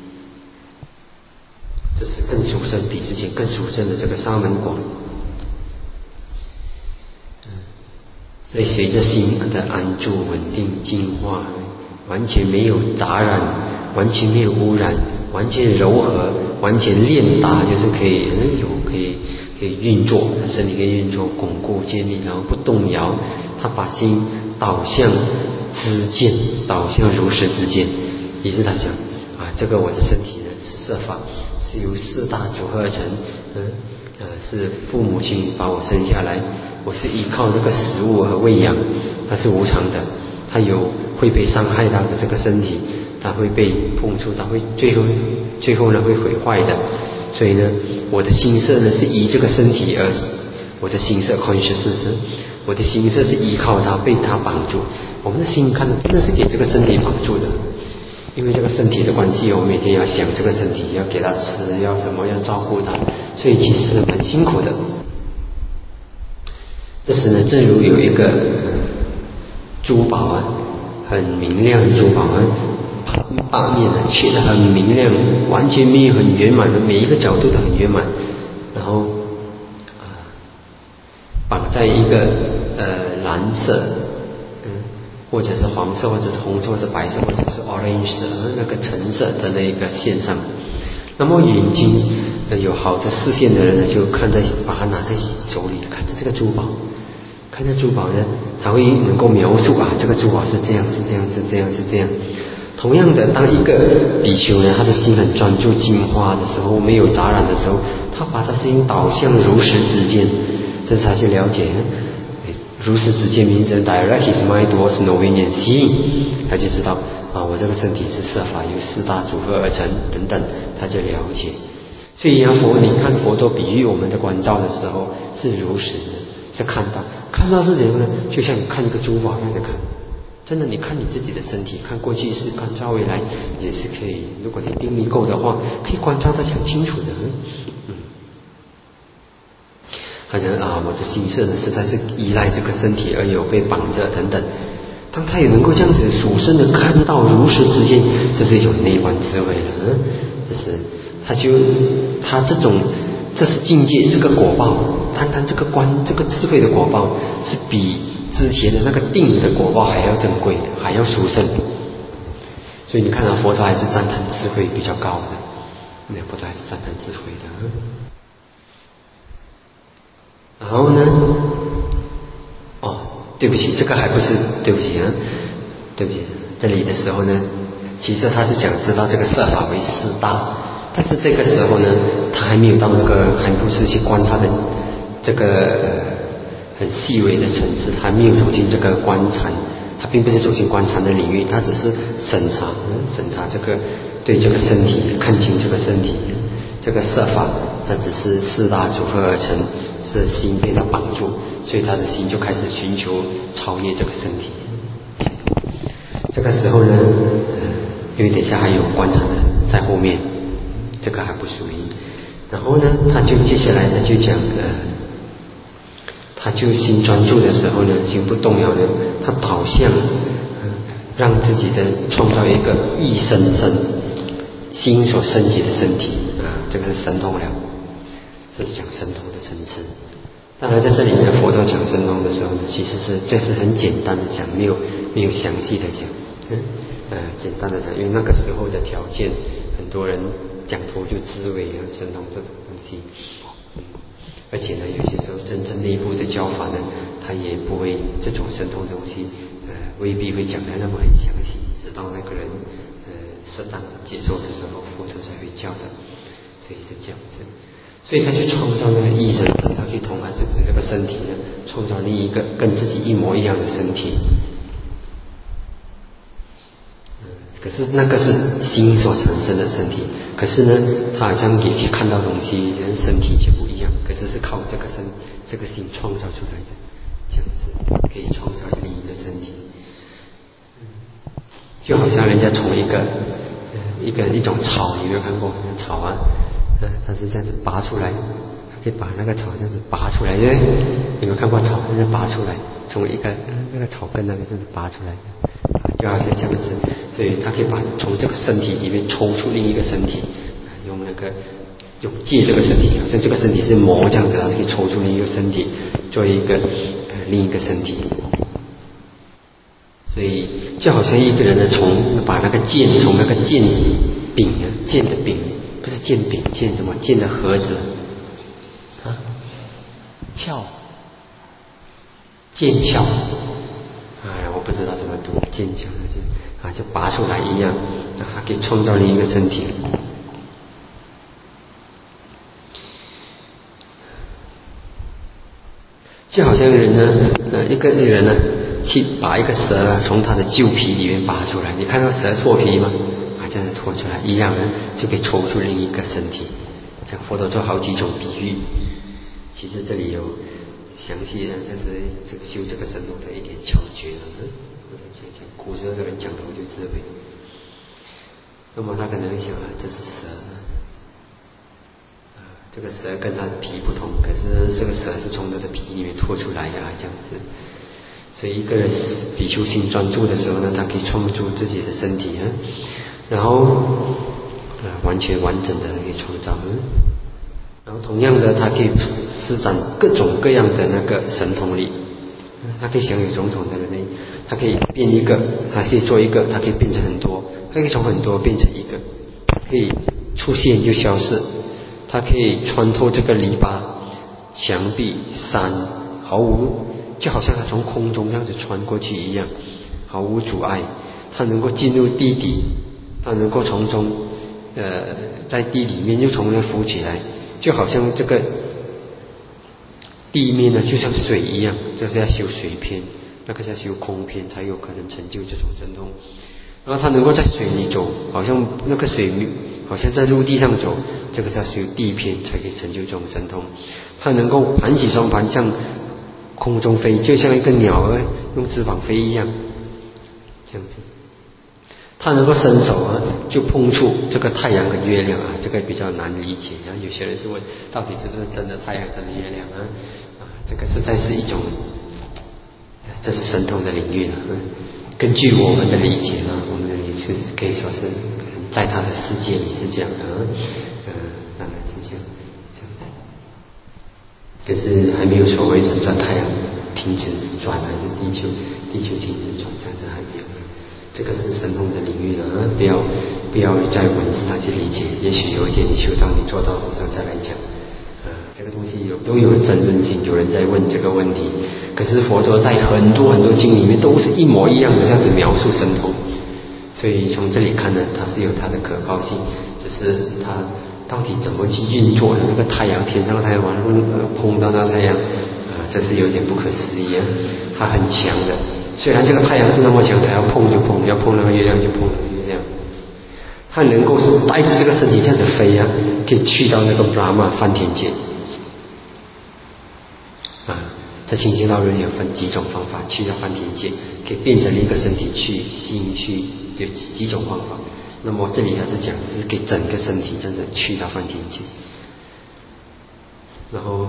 这是更殊胜，比之前更殊胜的这个沙门果。所以随着心的安住、稳定、净化，完全没有杂染，完全没有污染，完全柔和，完全练达，就是可以有可以可以运作，身体可以运作，巩固建立，然后不动摇。他把心导向知见，导向如实之见。于是他讲啊，这个我的身体呢是色法，是由四大组合而成，嗯呃是父母亲把我生下来。我是依靠这个食物和喂养，它是无常的，它有会被伤害到的这个身体，它会被碰触，它会最后最后呢会毁坏的。所以呢，我的心色呢是依这个身体而，我的心色 consciousness， 我的心色是依靠它，被它绑住。我们的心看真的是给这个身体绑住的，因为这个身体的关系，我们每天要想这个身体，要给它吃，要什么，要照顾它，所以其实是蛮辛苦的。这时呢，正如有一个珠宝啊，很明亮的珠宝啊，八面呢切得很明亮，完全没有很圆满的，每一个角度都很圆满，然后啊绑在一个呃蓝色，嗯，或者是黄色，或者是红色，或者白色，或者是 orange 色那个橙色的那个线上。那么眼睛有好的视线的人呢，就看在把它拿在手里，看着这个珠宝。看这珠宝呢，他会能够描述啊，这个珠宝是这样，是这样，是这样，是这样。同样的，当一个比丘呢，他的心很专注净化的时候，没有杂染的时候，他把他心导向如实之见，这是他去了解如实之见名称 direct his mind towards knowing and seeing， 他就知道啊，我这个身体是色法，由四大组合而成等等，他就了解。所以啊，佛你看佛陀比喻我们的观照的时候是如实的，是看到，看到是怎样呢？就像你看一个珠宝那样的看，真的，你看你自己的身体，看过去式，观照未来也是可以。如果你定力够的话，可以观照得很清楚的。嗯，好像啊，我的心色呢，实在是依赖这个身体而有被绑着等等。当他也能够这样子属身的看到如实之间，这是一种内观智慧了。嗯，这是他就他这种。这是境界，这个果报，单单这个观，这个智慧的果报，是比之前的那个定的果报还要珍贵的，还要殊胜。所以你看到、啊、佛陀还是赞叹智慧比较高的，那佛陀还是赞叹智慧的。然后呢，哦，对不起，这个还不是，对不起啊，对不起，这里的时候呢，其实他是讲知道这个色法为四大。但是这个时候呢，他还没有到那个含不是去观他的这个、呃、很细微的层次，还没有走进这个观禅，他并不是走进观禅的领域，他只是审查审查这个对这个身体，看清这个身体，这个色法，它只是四大组合而成，是心被他绑住，所以他的心就开始寻求超越这个身体。这个时候呢，呃、因为等一下还有观禅的在后面。这个还不属于，然后呢，他就接下来他就讲呃，他就心专注的时候呢，心不动摇的，他导向、呃、让自己的创造一个意身身心所升起的身体啊，这个是神通了，这是讲神通的层次。当然在这里呢，佛陀讲神通的时候呢，其实是这是很简单的讲，没有没有详细的讲，嗯呃简单的讲，因为那个时候的条件，很多人讲头就智慧啊，神通这种东西，嗯， 而且呢，有些时候真正内部的教法呢，他也不会这种神通东西，呃，未必会讲得那么很详细，直到那个人呃适当接受的时候，佛陀才会教的，所以是这样子。所以他去创造那个异身体，他去同他自己这个身体呢，创造另一个跟自己一模一样的身体。可是那个是心所产生的身体，可是呢，他好像也可以看到东西，人身体就不一样，可是是靠这个身这个心创造出来的，这样子可以创造另一个身体。就好像人家从一个呃一个一种草，你有没有看过那草啊？呃，它是这样子拔出来，可以把那个草这样子拔出来，对不对？有没有看过草这样拔出来，从一个那个草根那个这样子拔出来的，就好像这样子。所以他可以把从这个身体里面抽出另一个身体，用那个用借这个身体，好像这个身体是魔这样子，他可以抽出另一个身体，做一个呃另一个身体。所以就好像一个人呢，从把那个剑从那个剑柄啊，剑的柄不是剑柄，剑什么？剑的盒子啊，鞘，剑鞘。啊，我不知道怎么读，剑鞘啊，就拔出来一样，还可以创造另一个身体。就好像人呢，呃，一个人呢，去把一个蛇从他的旧皮里面拔出来，你看到蛇脱皮吗？啊，这样子脱出来一样呢，就可以抽出另一个身体。这样佛陀做好几种比喻，其实这里有详细的，这是这个修这个神通的一点窍诀了。嗯，我再讲讲，古时候的人讲的我就智慧。那么他可能会想啊，这是蛇啊，这个蛇跟它的皮不同，可是这个蛇是从它的皮里面脱出来呀、啊，这样子。所以一个人比丘心专注的时候呢，他可以创造自己的身体啊，然后啊完全完整的可以创造。嗯，然后同样的，他可以施展各种各样的那个神通力，他可以享有种种的能力，他可以变一个，他可以做一个，他可以变成很多，他可以从很多变成一个，可以出现就消失，他可以穿透这个篱笆、墙壁、山，毫无，就好像他从空中这样子穿过去一样，毫无阻碍。他能够进入地底，他能够从中呃在地里面又从那浮起来，就好像这个地面呢就像水一样，这是要修水篇，那个是要修空篇才有可能成就这种神通。然后他能够在水里走，好像那个水好像在陆地上走，这个是要修地篇才可以成就这种神通。他能够盘起双盘向空中飞，就像一个鸟儿用翅膀飞一样，这样子。他能够伸手啊，就碰触这个太阳跟月亮啊，这个比较难理解啊。有些人是问，到底是不是真的太阳、真的月亮啊？啊，这个实在是一种，这是神通的领域了。嗯，根据我们的理解呢，我们的理解可以说是在他的世界里是这样的，嗯，当然是这样，这样子。可是还没有所谓的转太阳停止转，还是地球地球停止转，这样子还没有。这个是神通的领域了啊！不要不要在文字上去理解，也许有一天你修到你做到的时候再来讲。啊，这个东西有都有争论性，有人在问这个问题。可是佛陀在很多很多经里面都是一模一样的这样子描述神通，所以从这里看呢，它是有它的可靠性，只是它到底怎么去运作的？那个太阳，天上的太阳往呃碰到那太阳啊，这是有点不可思议啊！它很强的。虽然这个太阳是那么强，它要碰就碰，要碰那个月亮就碰那个月亮。它能够是带着这个身体这样子飞啊，可以去到那个 Brahma 梵天界。啊，在清净道论有分几种方法去到梵天界，可以变成一个身体去心去，有几种方法。那么这里还是讲是给整个身体这样子去到梵天界，然后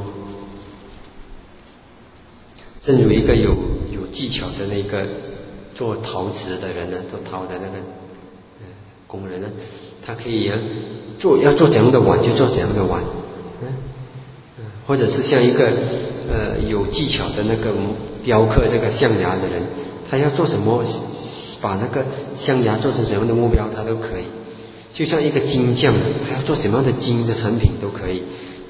正如一个有有技巧的那个做陶瓷的人呢，做陶的那个呃工人呢，他可以啊做要做怎样的碗就做怎样的碗，嗯，或者是像一个呃有技巧的那个雕刻这个象牙的人，他要做什么，把那个象牙做成什么样的目标，他都可以。就像一个金匠，他要做什么样的金的产品都可以。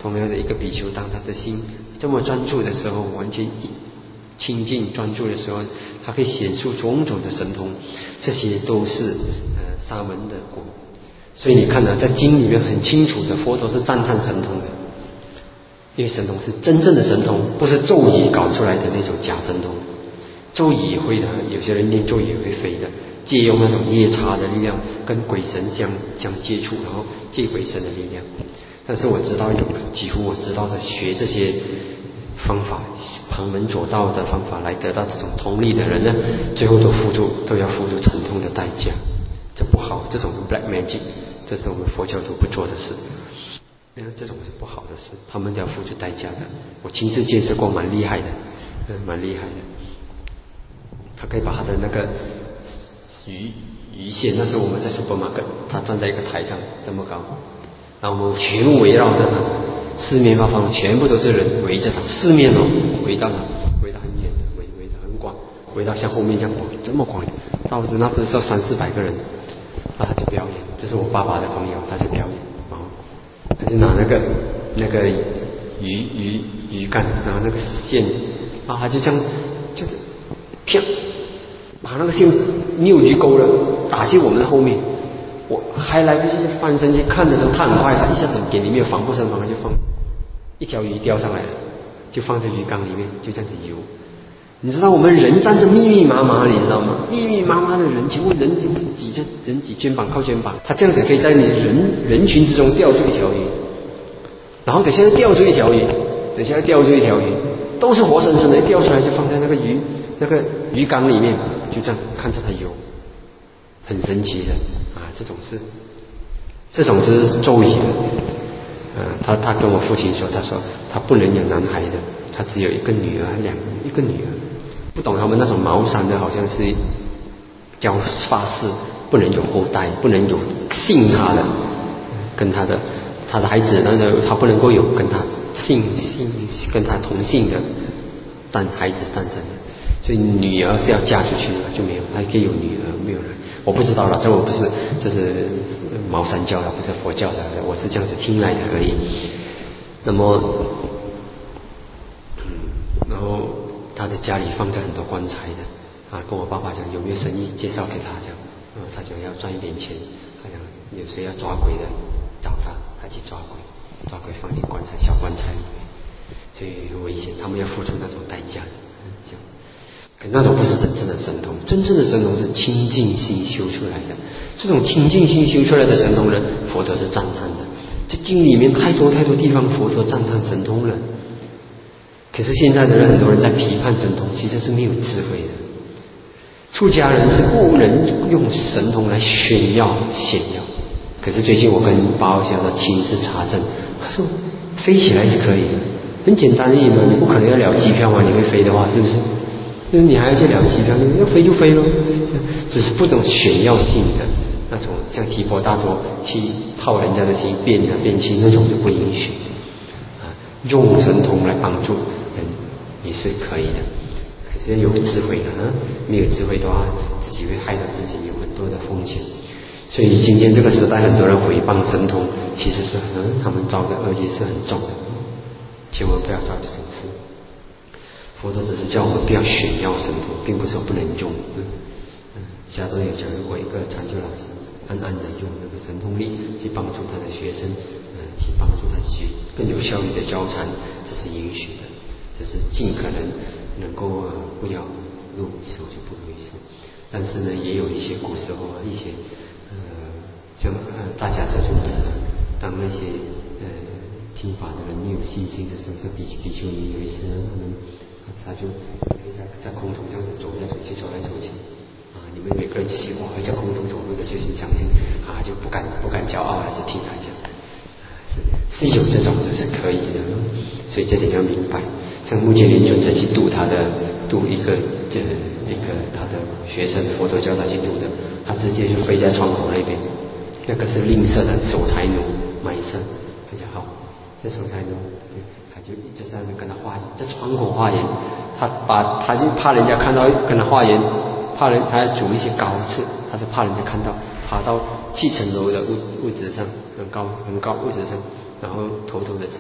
同样的一个比丘，当他的心这么专注的时候，完全清净专注的时候，他可以显出种种的神通，这些都是呃沙门的果。所以你看呢，在经里面很清楚的，佛陀是赞叹神通的，因为神通是真正的神通，不是咒语搞出来的那种假神通。咒语也会的，有些人念咒语也会飞的，借用那种夜叉的力量跟鬼神相相接触，然后借鬼神的力量。但是我知道有几乎我知道的学这些方法旁门左道的方法来得到这种通力的人呢，最后都付出都要付出惨痛的代价，这不好，这种是 black magic， 这是我们佛教徒不做的事，因为这种是不好的事，他们都要付出代价的。我亲自见识过，蛮厉害的，嗯，蛮厉害的。他可以把他的那个鱼鱼线，那时候我们在 supermarket， 他站在一个台上这么高，然后我们全部围绕着他，四面八方全部都是人围着他，四面哦围到他，围到很远的，围围得很广，围到像后面这样广，这么广，到时那不是三四百个人，啊，他就表演，这是我爸爸的朋友，他就表演，然后他就拿那个那个鱼鱼鱼竿，然后那个线，然后他就这样就是啪，把那个线没有鱼钩了，打进我们的后面。我还来不及翻身去看的时候，他很快，他一下子给里面有防不胜防，就放一条鱼钓上来了，就放在鱼缸里面，就这样子游。你知道我们人站着密密麻麻，你知道吗？密密麻麻的人，全部人挤着人挤，肩膀靠肩膀，他这样子可以在你人人群之中钓出一条鱼，然后等下又钓出一条鱼，等下又钓出一条鱼，都是活生生的，钓出来就放在那个鱼那个鱼缸里面，就这样看着它游，很神奇的啊！这种是这种是咒语的，呃，他他跟我父亲说，他说他不能有男孩的，他只有一个女儿，两一个女儿。不懂他们那种茅山的，好像是叫发誓不能有后代，不能有姓他的，跟他的他的孩子，那个他不能够有跟他姓姓跟他同姓的但孩子诞生的。所以女儿是要嫁出去的，就没有，还可以有女儿，没有人，我不知道了，这我不是，这是茅山教的，不是佛教的，我是这样子听来的而已。那么，嗯，然后他的家里放着很多棺材的，啊，跟我爸爸讲有没有生意介绍给他讲，啊，他讲要赚一点钱，他讲有谁要抓鬼的找他，他去抓鬼，抓鬼放进棺材小棺材里面，所以很危险，他们要付出那种代价的，这样。那种不是真正的神通，真正的神通是清净心修出来的。这种清净心修出来的神通呢，佛陀是赞叹的。这经里面太多太多地方佛陀赞叹神通了。可是现在的人，很多人在批判神通，其实是没有智慧的。出家人是不能用神通来炫耀显耀。可是最近我跟八号小的亲自查证，他说飞起来是可以的，很简单而已嘛，你不可能要了机票嘛，你会飞的话，是不是？就是你还要去了机票，你要飞就飞咯，只是不懂炫耀性的那种，像提婆达多去套人家的心，变来变去那种就不允许啊。用神通来帮助人也是可以的，可是有智慧的啊，没有智慧的话，自己会害到自己，有很多的风险。所以今天这个时代，很多人诽谤神通，其实是很他们造的恶业是很重的，千万不要造这种事。佛陀只是叫我们不要炫耀神通，并不是说不能用。嗯嗯，其他都有讲，如果一个禅修老师暗暗的用那个神通力去帮助他的学生，嗯，去帮助他去更有效率的教禅，这是允许的，这是尽可能能够、呃、不要入于手就不入于手。但是呢，也有一些古时候啊，一些呃，像呃大家这种者，当那些呃听法的人没有信心的时候，像比比丘尼有一次他们。他就在在空中这样子走来走去，走来走去啊！你们每个人去哇，会在空中走路的就是相信啊，就不敢不敢骄傲了，就听他讲，是是有这种的，是可以的。所以这点要明白。像目犍连尊者去度他的度一个呃一个他的学生，佛陀教他去度的，他直接就飞在窗口那边，那个是吝啬的守财奴买色，他讲好，这守财奴。他就一直在那跟他化缘，在窗口化缘，他把他就怕人家看到跟他化缘，怕人他要煮一些糕吃，他就怕人家看到，爬到七层楼的屋屋子上，很高很高屋子上，然后偷偷的吃，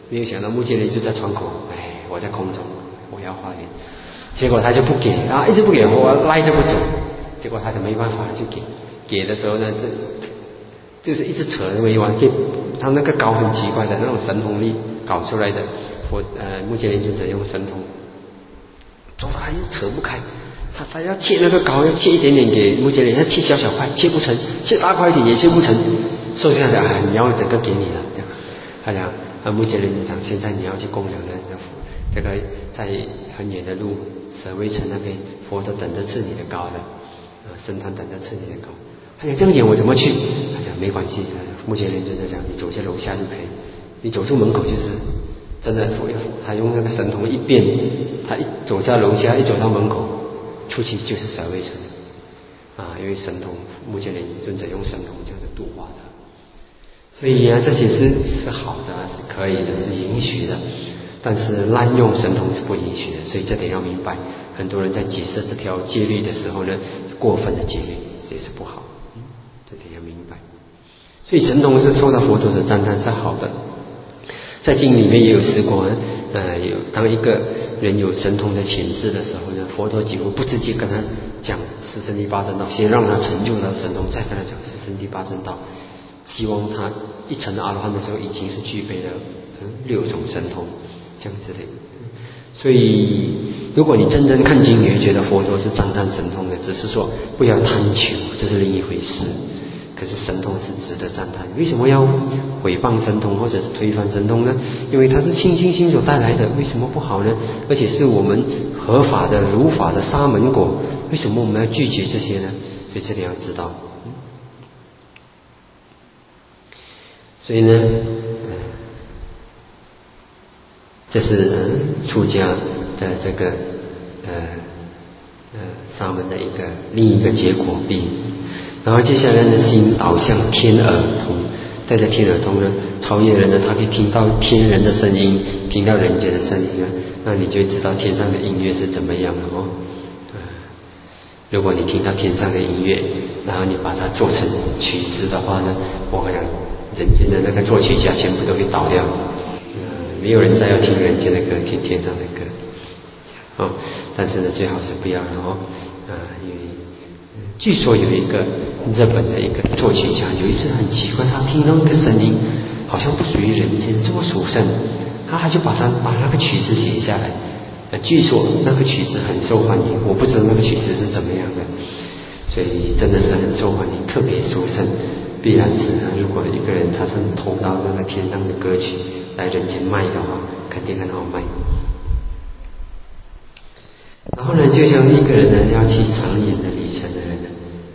没有想到目犍连就在窗口，哎，我在空中，我要化缘，结果他就不给啊，一直不给，我拉着不走，结果他就没办法就给，给的时候呢，这就是一直扯没完，给他那个篙很奇怪的那种神通力搞出来的，佛呃目犍连尊者用神通，走他一直扯不开，他他要切那个篙，要切一点点给目犍连，要切小小块，切不成，切大块一点也切不成，受下来啊，你要整个给你了，这样，他讲啊目犍连就讲，现在你要去供养的这个在很远的路舍卫城那边，佛都等着吃你的糕的，啊僧团等着吃你的糕。他讲这么远我怎么去？他讲没关系，目犍连尊者讲你走下楼下就可以，你走出门口就是真的佛。他用那个神通一变，他一走下楼下，一走到门口，出去就是舍卫城啊，因为神通目犍连尊者用神通这样子度化他，所以啊这些是是好的，是可以的，是允许的。但是滥用神通是不允许的，所以这点要明白。很多人在解释这条戒律的时候呢，过分的戒律这也是不好，嗯，这点要明白。所以神通是受到佛陀的赞叹是好的。在经里面也有说过，呃，有当一个人有神通的潜质的时候呢，佛陀几乎不直接跟他讲四圣谛八正道，先让他成就了神通，再跟他讲四圣谛八正道，希望他一成阿罗汉的时候已经是具备了嗯六种神通。这样子的，所以如果你真正看经，你会觉得佛陀是赞叹神通的，只是说不要贪求，这是另一回事。可是神通是值得赞叹，为什么要毁谤神通或者是推翻神通呢？因为它是清净心所带来的，为什么不好呢？而且是我们合法的如法的沙门果，为什么我们要拒绝这些呢？所以这里要知道，所以呢这是嗯出家的这个呃呃沙门的一个另一个结果弊。然后接下来呢，心导向天耳通，带着天耳通呢，超越人呢，他可以听到天人的声音，听到人间的声音啊，那你就知道天上的音乐是怎么样的哦。呃、如果你听到天上的音乐，然后你把它做成曲子的话呢，我讲人间的那个作曲家全部都会倒掉。没有人再要听人间的歌，听天上的歌，哦，但是呢，最好是不要了哦，啊，因为、嗯、据说有一个日本的一个作曲家，有一次很奇怪，他听到一个声音，好像不属于人间，这么殊胜，他他就把他把那个曲子写下来，呃，据说那个曲子很受欢迎，我不知道那个曲子是怎么样的，所以真的是很受欢迎，特别殊胜。必然是啊，如果一个人他是偷到那个天上的歌曲来人间卖的话，肯定很好卖。然后呢，就像一个人呢要去长远的旅程的人呢，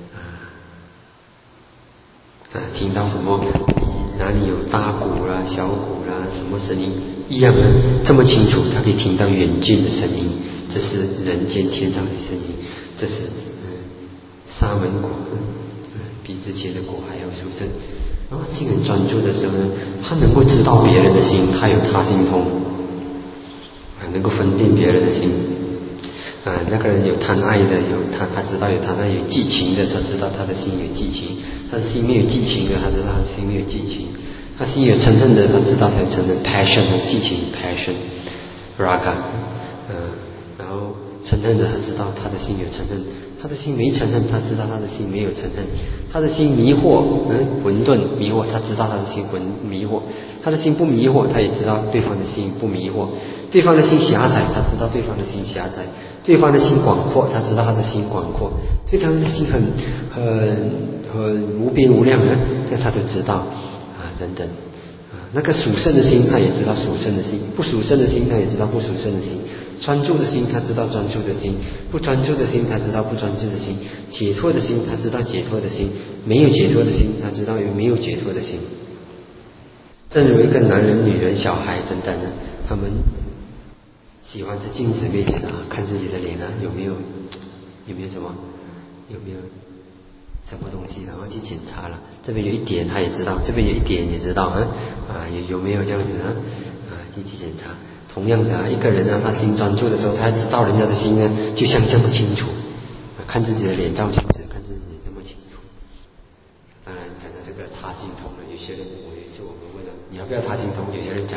啊，啊听到什么哪里有大鼓啦、小鼓啦，什么声音一样的这么清楚，他可以听到远近的声音，这是人间天上的声音，这是嗯沙门果。比之前的果还要殊胜。然后心很专注的时候呢，他能够知道别人的心，他有他心通，啊，能够分辨别人的心。啊，那个人有贪爱的，有他他知道有贪爱；有激情的，他知道他的心有激情；他的心没有激情的，他知道他的心没有激情；他心有嗔恨的，他知道他有嗔恨 passion 和激情 passion raga， 嗯，然后嗔恨的，他知道他的心有嗔恨。他的心没嗔恨，他知道他的心没有嗔恨；他的心迷惑，嗯，混沌迷惑，他知道他的心混迷惑；他的心不迷惑，他也知道对方的心不迷惑；对方的心狭窄，他知道对方的心狭窄；对方的心广阔，他知道他的心广阔；对方的心很很很无边无量的，这他都知道啊，等等啊，那个属圣的心，他也知道属圣的心；不属圣的心，他也知道不属圣的心。专注的心，他知道专注的心；不专注的心，他知道不专注的心；解脱的心，他知道解脱的心；没有解脱的心，他知道有没有解脱的心。正如一个男人、女人、小孩等等的，他们喜欢在镜子面前啊看自己的脸啊，有没有有没有什么有没有什么东西，然后去检查了，这边有一点他也知道，这边有一点也知道啊啊有有没有这样子啊啊去去检查。同样的、啊，一个人啊，他心专注的时候，他知道人家的心呢，就像这么清楚。看自己的脸照镜子，看自己的脸那么清楚。当然讲的这个他心通呢，有些人，我有一次我们问了，你要不要他心通？有些人讲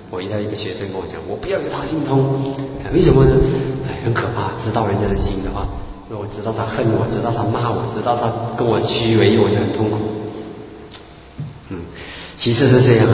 我遇到一个学生跟我讲，我不要有他心通，哎，为什么呢？哎，很可怕，知道人家的心的话，我知道他恨我，知道他骂我，知道他跟我虚伪，我就很痛苦。嗯，其实是这样啊，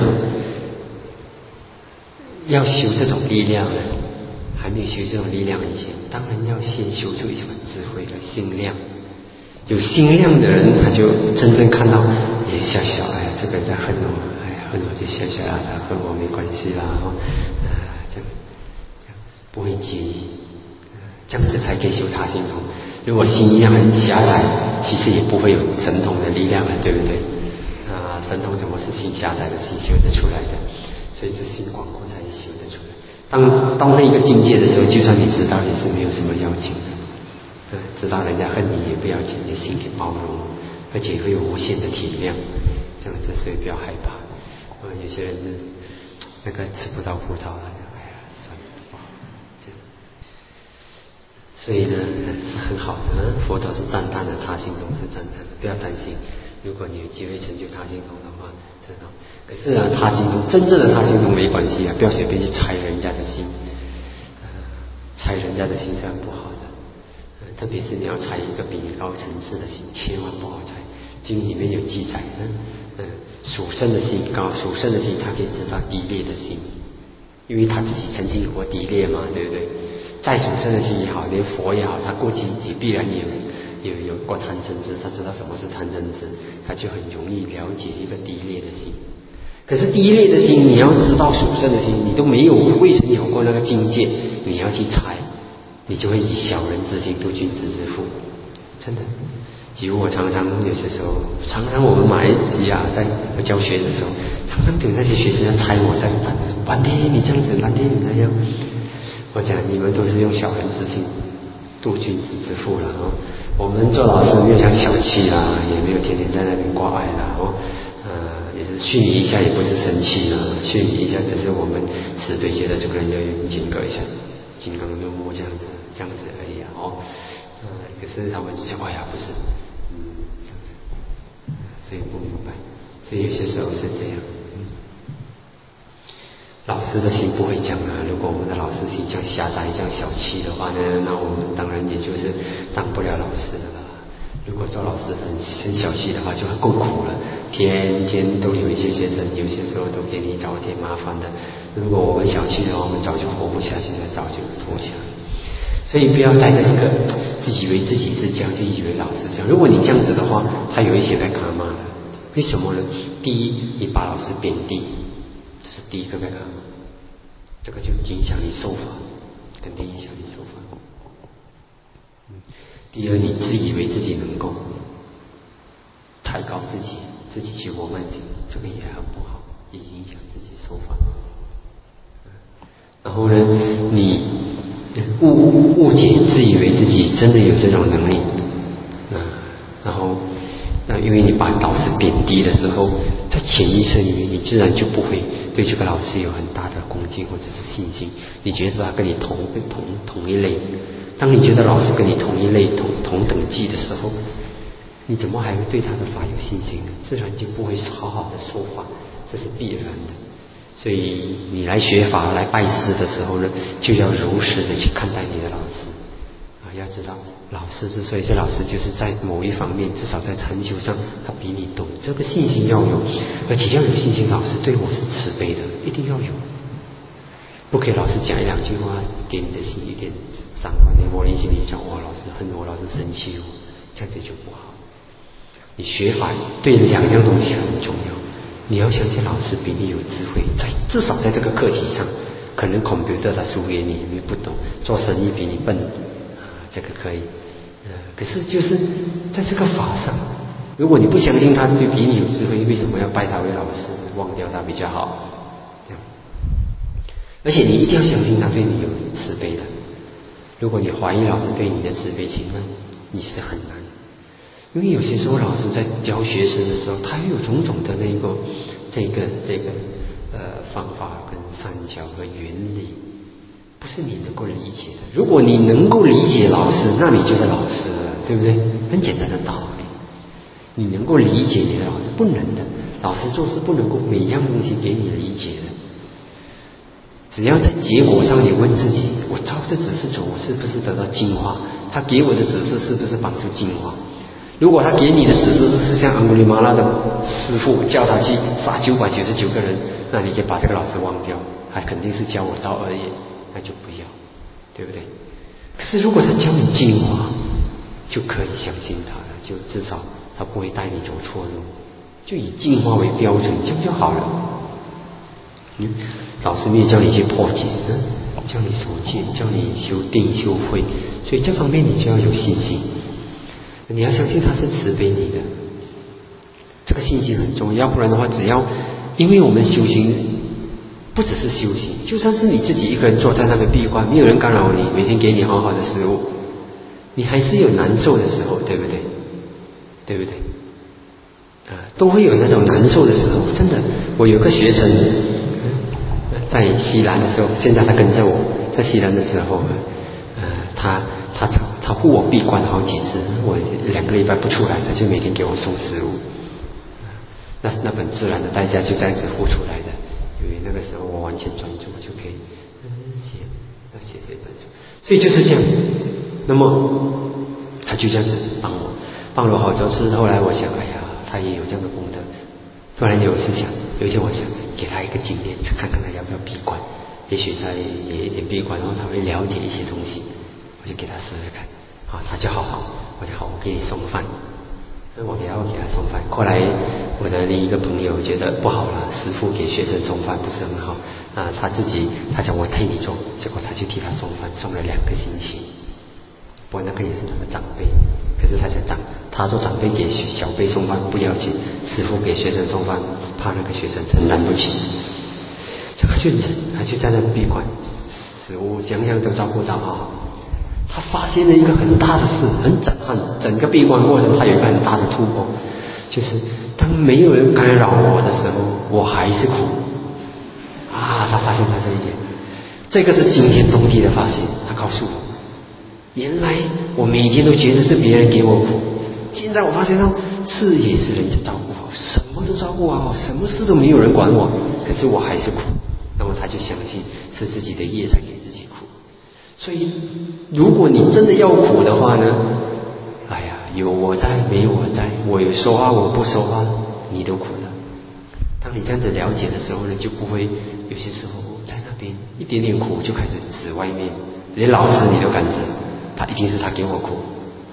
要修这种力量呢，还没有修这种力量以前，当然要先修出一种智慧和心量。有心量的人，他就真正看到，也笑笑，哎，这个人在恨我，哎呀，恨我就笑笑啊，他恨我没关系啦，哦，啊，这样，这样不会介意，这样子才可以修他心通。如果心量很狭窄，其实也不会有神通的力量了，对不对？啊，神通怎么是心狭窄的心修得出来的？所以是心广阔才修得出来。当到那一个境界的时候，就算你知道，也是没有什么要紧的。嗯，知道人家恨你也不要紧，你心里包容，而且会有无限的体谅，这样子，所以不要害怕。啊，有些人是那个吃不到葡萄了，哎呀，算了，不好，这样。所以呢，是很好的。佛陀是赞叹的，他心通是赞叹的，不要担心。如果你有机会成就他心通的话，知道。可是啊，他心通真正的他心通没关系啊，不要随便去猜人家的心，呃，猜人家的心是很不好的。特别是你要猜一个比你高层次的心，千万不好猜。经里面有记载的，嗯，属圣的心高，属圣的心他可以知道低劣的心，因为他自己曾经有过低劣嘛，对不对？再属圣的心也好，连佛也好，他过去也必然也有有有过贪嗔痴，他知道什么是贪嗔痴，他就很容易了解一个低劣的心。可是低劣的心，你要知道属圣的心，你都没有未曾有过那个境界，你要去猜。你就会以小人之心度君子之腹，真的。几乎我常常有些时候，常常我们马来西亚在教学的时候，常常有那些学生要猜我在办，说半天你这样子，半天你那样。我讲你们都是用小人之心度君子之腹了哦。我们做老师没有像小气啦，也没有天天在那边挂碍啦哦。呃，也是训你一下，也不是生气啦，训你一下只是我们慈悲觉得这个人要用间隔一下。金刚怒目这样子，这样子而已啊！哦，呃，可是他们就说：“哎呀，不是，嗯，这样子。”所以不明白，所以有些时候是这样。嗯，老师的心不会讲啊。如果我们的老师心这样狭窄、这样小气的话呢，那我们当然也就是当不了老师的了。如果做老师很很小气的话，就很够苦了，天天都有一些学生，有些时候都给你找一点麻烦的。如果我们小气的话，我们早就活不下去了，早就脱下。所以不要带着一个自以为自己是这样，自以为老师这样。如果你这样子的话，他有一些被卡骂的。为什么呢？第一，你把老师贬低，这是第一个被卡骂，这个就影响你受法，肯定影响你受法。嗯，第二，你自以为自己能够抬高自己，自己去我慢己，这个也很不好，也影响自己受法。然后呢，你误误解，自以为自己真的有这种能力，啊，然后，那因为你把老师贬低的时候，在潜意识里面，你自然就不会对这个老师有很大的恭敬或者是信心。你觉得他跟你同同同一类，当你觉得老师跟你同一类、同同等级的时候，你怎么还会对他的法有信心呢？自然就不会好好的受法，这是必然的。所以你来学法、来拜师的时候呢，就要如实的去看待你的老师啊！要知道，老师之所以是老师，就是在某一方面，至少在禅修上，他比你懂，这个信心要有，而且要有信心，老师对我是慈悲的，一定要有。不可以老师讲一两句话，给你的心一点伤害，你玻璃心里讲，哇，老师恨我，老师生气我，这样子就不好。你学法对两样东西很重要。你要相信老师比你有智慧，在至少在这个课题上，可能 computer 他输给你，你不懂；做生意比你笨，啊，这个可以。呃，可是就是在这个法上，如果你不相信他就比你有智慧，为什么要拜他为老师？忘掉他比较好。这样，而且你一定要相信他对你有慈悲的。如果你怀疑老师对你的慈悲心，那你是很难。因为有些时候老师在教学生的时候，他有种种的那个这个这个呃方法跟善巧和原理，不是你能够理解的。如果你能够理解老师，那你就是老师了，对不对？很简单的道理，你能够理解你的老师，不能的。老师做事不能够每样东西给你理解的。 只要在结果上你问自己，我照着指示走，我是不是得到净化？他给我的指示是不是帮助净化？如果他给你的指示是像安古利马拉的师父叫他去杀九百九十九个人，那你可以把这个老师忘掉，他肯定是教我道而已，那就不要，对不对？可是如果他教你净化，就可以相信他了，就至少他不会带你走错路，就以净化为标准，这样就好了。嗯，老师没有叫你去破解，嗯，叫你守戒，叫你修定修慧，所以这方面你就要有信心。你要相信他是慈悲你的，这个信心很重要。要不然的话，只要因为我们修行不只是修行，就算是你自己一个人坐在那边闭关，没有人干扰你，每天给你好好的食物，你还是有难受的时候，对不对？对不对？啊，都会有那种难受的时候。真的，我有个学生在西兰的时候，现在他跟着我，在西兰的时候，呃，他他他护我闭关好几次，我两个礼拜不出来，他就每天给我送食物。那那本自然的代价就这样子付出来的，因为那个时候我完全专注，就可以嗯写要写这本书，所以就是这样。那么他就这样子帮我，帮了我好多次。后来我想，哎呀，他也有这样的功德。突然有一次想，有一天我想给他一个经验，看看他要不要闭关，也许他也一点闭关，然后他会了解一些东西，我就给他试试看。啊，他就好好，我就好，我给你送饭。那我给他，我给他送饭。后来我的另一个朋友觉得不好了，师父给学生送饭不是很好，啊，他自己他讲我替你做，结果他就替他送饭，送了两个星期。不过那个也是他的长辈，可是他想长，他做长辈给小辈送饭不要紧，师父给学生送饭，怕那个学生承担不起，这个就忍，他就在那闭关，食物样样都照顾到好。他发现了一个很大的事，很震撼。整个闭关过程，他有一个很大的突破，就是当没有人干扰我的时候，我还是苦啊！他发现他这一点，这个是惊天动地的发现。他告诉我，原来我每天都觉得是别人给我苦，现在我发现到事也是人家照顾好，什么都照顾好，什么事都没有人管我，可是我还是苦。那么他就相信是自己的业才给自己苦。所以如果你真的要苦的话呢，哎呀，有我在没有我在，我有说话我不说话，你都苦了。当你这样子了解的时候呢，就不会有些时候在那边一点点苦就开始指外面，连老师你都敢指，他一定是他给我苦。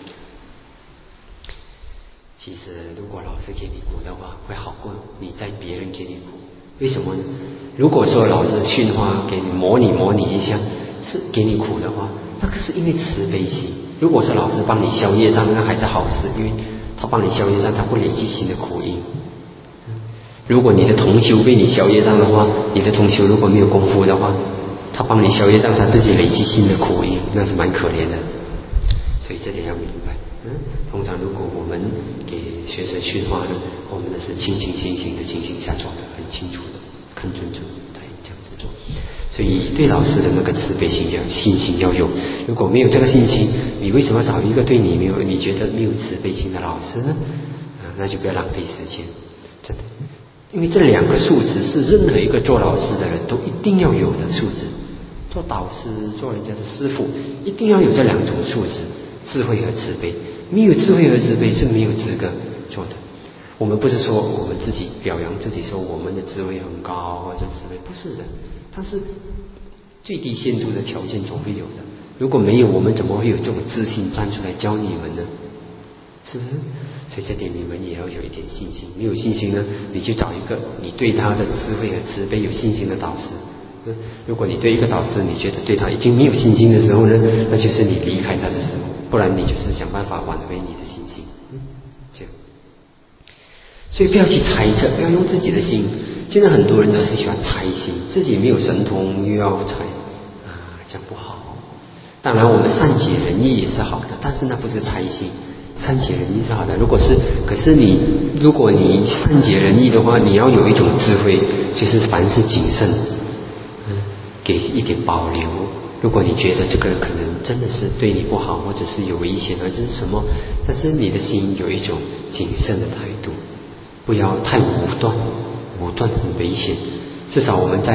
其实如果老师给你苦的话，会好过你在别人给你苦。为什么呢？如果说老师训话给你模拟模拟一下是给你苦的话，那个是因为慈悲心。如果是老师帮你消业障，那还是好事，因为他帮你消业障，他不累积新的苦因。如果你的同修被你消业障的话，你的同修如果没有功夫的话，他帮你消业障，他自己累积新的苦因，那是蛮可怜的。所以这点要明白。嗯，通常如果我们给学生训话呢，我们的是清清醒醒的情形下做的，很清楚的，很准准才这样子做。所以对老师的那个慈悲心要信心要有，如果没有这个信心，你为什么找一个对你没有你觉得没有慈悲心的老师呢？啊，那就不要浪费时间，真的。因为这两个素质是任何一个做老师的人都一定要有的素质，做导师做人家的师父一定要有这两种素质，智慧和慈悲。没有智慧和慈悲是没有资格做的。我们不是说我们自己表扬自己说我们的智慧很高或者慈悲，不是的，但是最低限度的条件总会有的。如果没有，我们怎么会有这种自信站出来教你们呢？是不是？所以这点你们也要有一点信心。没有信心呢，你就找一个你对他的智慧和慈悲有信心的导师。如果你对一个导师你觉得对他已经没有信心的时候呢，那就是你离开他的时候，不然你就是想办法挽回你的信心。嗯，这样。所以不要去猜测，要用自己的心。现在很多人都是喜欢猜心，自己没有神通又要猜啊，这样不好。当然我们善解人意也是好的，但是那不是猜心。善解人意是好的，如果是可是你如果你善解人意的话，你要有一种智慧，就是凡事谨慎，嗯，给一点保留。如果你觉得这个人可能真的是对你不好，或者是有危险或者是什么，但是你的心有一种谨慎的态度，不要太武断，武断很危险。至少我们在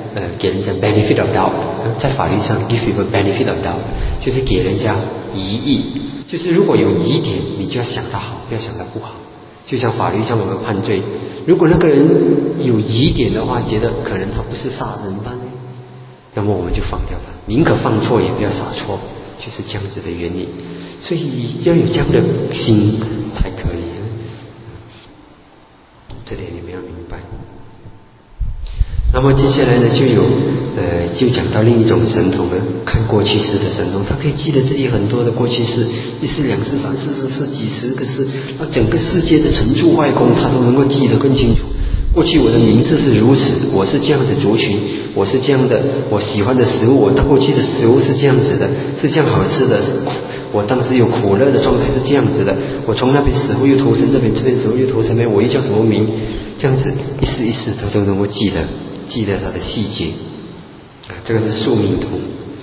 呃给人家 benefit of doubt， 在法律上 give you a benefit of doubt， 就是给人家疑义，就是如果有疑点，你就要想他好，不要想他不好。就像法律上我们判罪，如果那个人有疑点的话，觉得可能他不是杀人犯呢，那么我们就放掉他，宁可放错也不要杀错，就是这样子的原理。所以要有这样的心才可以。这点你们要明白。那么接下来呢，就有呃，就讲到另一种神通了，看过去式的神通，他可以记得自己很多的过去式，一世、两世、三世、四世、几十个世，那整个世界的成住坏空，他都能够记得更清楚。过去我的名字是如此，我是这样的族群，我是这样的，我喜欢的食物，我过去的食物是这样子的，是这样好吃的，我当时有苦乐的状态是这样子的，我从那边死后又投身这边，这边死后又投身那边，我又叫什么名，这样子一世一世他都能够记得，记得他的细节啊，这个是宿命通。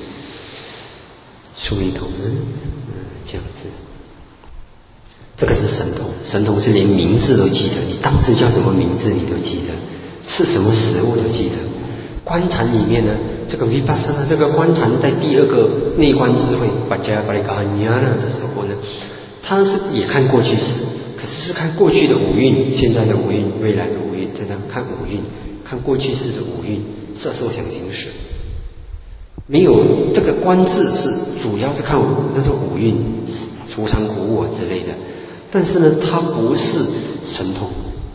宿命通呢，嗯，这样子。这个是神通，神通是连名字都记得，你当时叫什么名字你都记得，吃什么食物都记得。观禅里面呢，这个 Vipassana 这个观禅在第二个内观智慧 Vajraparikahanyana 的时候呢，他是也看过去式，可是是看过去的五蕴，现在的五蕴，未来的五蕴，真的看五蕴，看过去式的五蕴，色受想行识。没有这个观智是主要是看那种五蕴，除常苦我之类的。但是呢，它不是神通，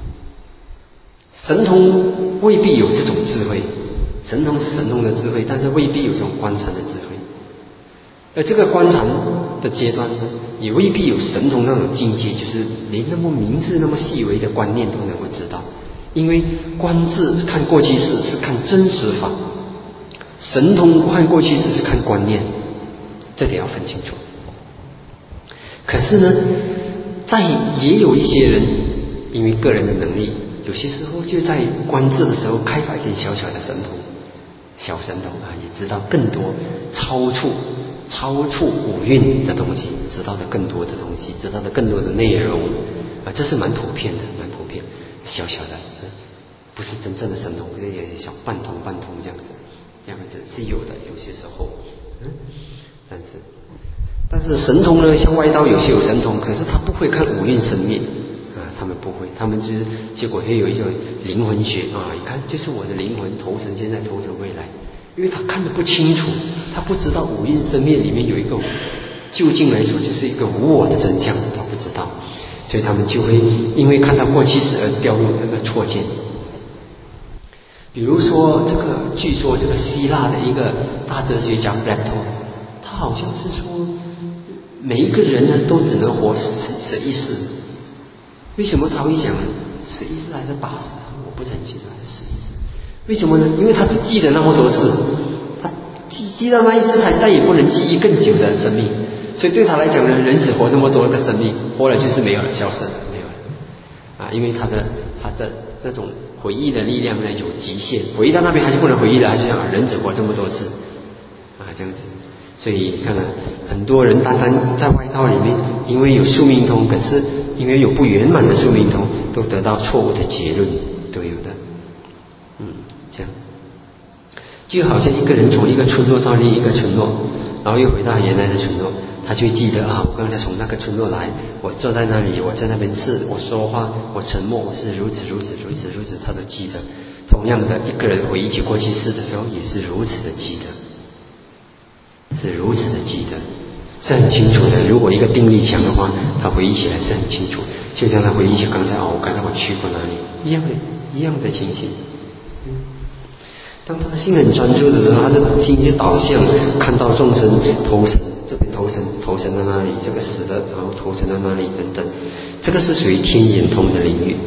神通未必有这种智慧，神通是神通的智慧，但是未必有这种观禅的智慧。而这个观禅的阶段呢，也未必有神通那种境界，就是连那么明智、那么细微的观念都能够知道。因为观智看过去式是看真实法，神通看过去式是看观念，这点要分清楚。可是呢，在也有一些人因为个人的能力，有些时候就在观智的时候开发一点小小的神通，小神通啊，也知道更多超出超出五蕴的东西，知道的更多的东西，知道的更多的内容啊，这是蛮普遍的，蛮普遍，小小的，不是真正的神通，有点小半通半通这样子，这样子是有的，有些时候，嗯，但是。但是神通呢，像外道有些有神通，可是他不会看五蕴生灭啊，他们不会，他们只结果会有一种灵魂学啊，你看就是我的灵魂投生现在投生未来，因为他看得不清楚，他不知道五蕴生灭里面有一个究竟来说就是一个无我的真相，他不知道，所以他们就会因为看到过去式而掉入那个错见。比如说这个，据说这个希腊的一个大哲学家 Plato， 他好像是说。每一个人呢，都只能活十十一世。为什么他会讲十一世还是八十？我不是很清楚，还是十一世？为什么呢？因为他只记得那么多次，他记记到那一次，他再也不能记忆更久的生命。所以对他来讲呢，人只活那么多个生命，活了就是没有了，消失了，没有了。啊，因为他的他的那种回忆的力量呢有极限，回忆到那边他就不能回忆了，他就想啊，人只活这么多次，啊，这样子。所以你看看，很多人单单在外道里面，因为有宿命通，可是因为有不圆满的宿命通，都得到错误的结论，都有的。嗯，这样，就好像一个人从一个村落到另一个村落，然后又回到原来的村落，他就记得啊，我刚才从那个村落来，我坐在那里，我在那边吃，我说话，我沉默，我是如此如此如此如此，他都记得。同样的，一个人回忆起过去式的时候，也是如此的记得。是如此的记得，是很清楚的。如果一个定力强的话，他回忆起来是很清楚，就像他回忆起刚才哦，我刚才我去过哪里一样的，一样的情形。嗯，当他的心很专注的时候，他的心就导向看到众生投生，这边投生投生到那里，这个死的，然后投生到那里等等，这个是属于天眼通的领域。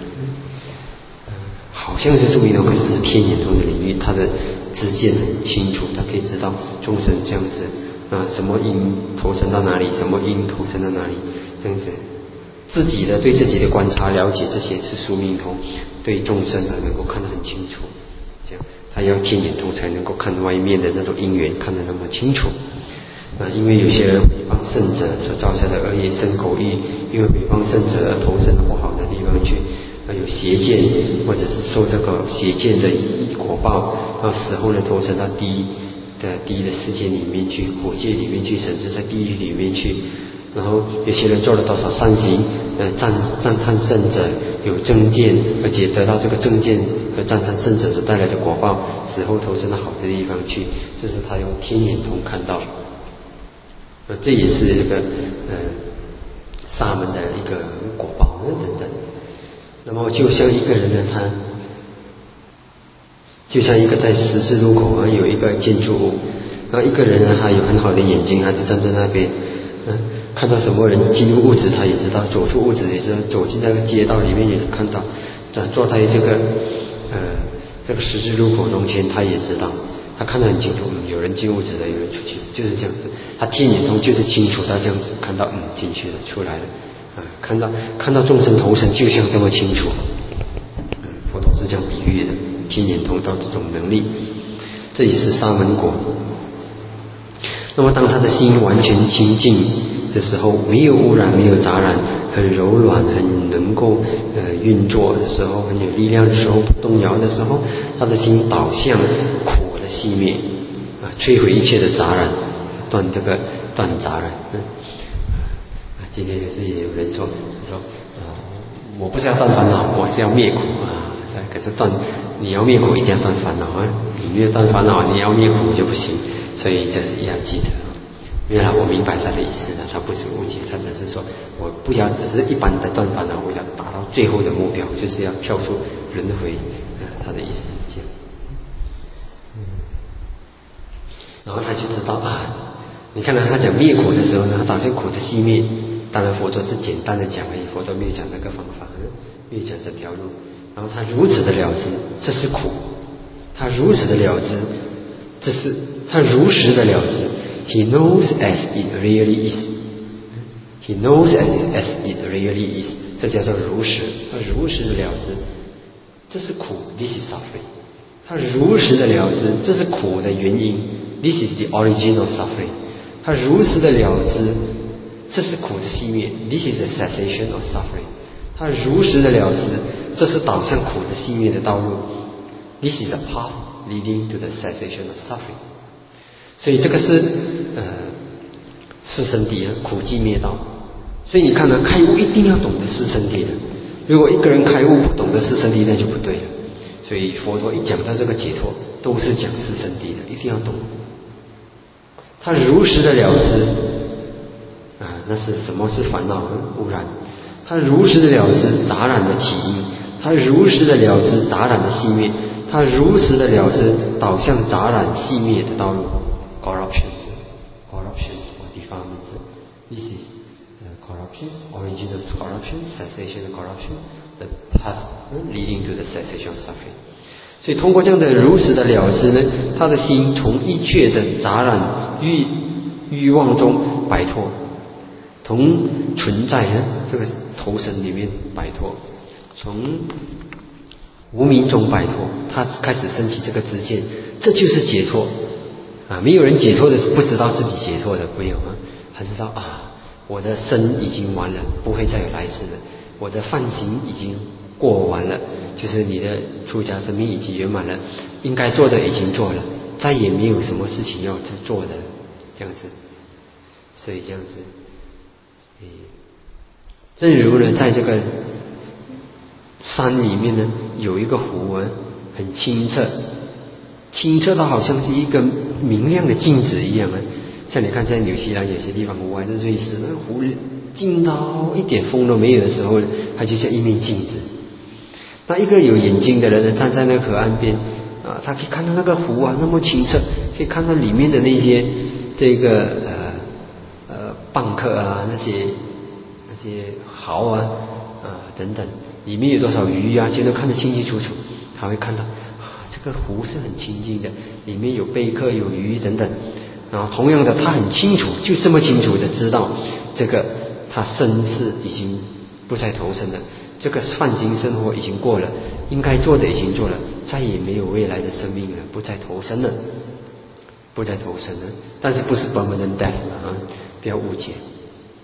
好像是宿命通，可是是天眼通的领域，他的知见很清楚，他可以知道众生这样子啊，什么因投生到哪里，什么因投生到哪里，这样子，自己的对自己的观察了解，这些是宿命通，对众生他能够看得很清楚，这样他要天眼通才能够看外面的那种因缘看得那么清楚。啊，因为有些人诽谤圣者所造成的恶业生口欲，因为诽谤圣者而投身到不好的地方去。 有邪见，或者是受这个邪见的果报，然后死后呢投身到地的地的世界里面去，火界里面去，甚至在地狱里面去。然后有些人做了多少善行，呃，赞赞叹圣者有正见，而且得到这个正见和赞叹圣者所带来的果报，死后投身到好的地方去，这是他用天眼通看到。呃，这也是这个呃沙门的一个果报等等。那么就像一个人呢，他就像一个在十字路口啊有一个建筑物，然后一个人呢，他有很好的眼睛，他就站在那边，嗯，看到什么人进入屋子，他也知道；走出屋子也知道；走进那个街道里面也看到；坐在这个呃这个十字路口中间，他也知道。他看得很清楚，嗯，有人进屋子了，有人出去，就是这样子。他天眼通就是清楚，他这样子看到，嗯，进去了，出来了，啊，看到看到众生投生，就像这么清楚。嗯，佛陀是这样比喻的，天眼通到这种能力，这也是沙门果。那么当他的心完全清净的时候，没有污染，没有杂染，很柔软，很能够呃运作的时候，很有力量的时候，不动摇的时候，他的心导向苦的熄灭啊，摧毁一切的杂染，断这个断杂染。嗯啊，今天也是也有人说说啊，我不是要断烦恼，我是要灭苦啊。可是断你要灭苦，一定要断烦恼啊！你没有断烦恼，你要灭苦就不行。所以这是要记得。原来我明白他的意思了，他不是误解，他只是说我不要只是一般的断烦恼，我要达到最后的目标，就是要跳出轮回。啊，他的意思是这样。嗯，然后他就知道啊，你看到他讲灭苦的时候呢，他导向苦的熄灭。当然佛陀是简单的讲而已，佛陀没有讲那个方法，没有讲这条路。然后他如此的了知，这是苦；他如此的了知，这是他如实的了知。He knows as it really is. He knows as as it really is. 这叫做如实。他如实的了知，这是苦 ，This is suffering. 他如实的了知，这是苦的原因 ，This is the original suffering. 他如实的了知，这是苦的熄灭 ，This is the cessation of suffering. 他如实的了知，这是导向苦的熄灭的道路 ，This is the path leading to the cessation of suffering. 所以这个是呃四圣谛啊，苦集灭道。所以你看呢，开悟一定要懂得四圣谛的。如果一个人开悟不懂得四圣谛，那就不对了。所以佛陀一讲到这个解脱，都是讲四圣谛的，一定要懂。他如实的了知啊，那是什么是烦恼污染？他如实的了知杂染的起因，他如实的了知杂染的熄灭，他如实的了知导向杂染熄灭的道路。Corruptions, corruptions or defilements. This is uh, corruptions, origin of corruption, cessation of corruption, the path leading to the cessation of suffering. 所以通过这样的如实的了知呢，他的心从一切的杂染欲欲望中摆脱，从存在呢这个投生里面摆脱，从无明中摆脱，他开始升起这个知见，这就是解脱啊！没有人解脱的是不知道自己解脱的，没有啊，他知道啊，我的生已经完了，不会再有来世了，我的梵行已经过完了，就是你的出家生命已经圆满了，应该做的已经做了，再也没有什么事情要做的，这样子，所以这样子，诶，正如呢，在这个山里面呢，有一个湖啊，很清澈，清澈到好像是一个明亮的镜子一样啊。像你看在纽西兰有些地方湖，还是瑞士，那湖静到一点风都没有的时候，它就像一面镜子。那一个有眼睛的人呢，站在那个河岸边啊，他可以看到那个湖啊那么清澈，可以看到里面的那些这个呃呃蚌壳啊，那些那些蚝啊啊等等，里面有多少鱼啊，全都看得清清楚楚。他会看到啊，这个湖是很清净的，里面有贝壳、有鱼等等。然后同样的，他很清楚，就这么清楚的知道，这个他生世已经不再投生了，这个梵行生活已经过了，应该做的已经做了，再也没有未来的生命了，不再投生了，不再投生了。但是不是permanent death了啊？不要误解。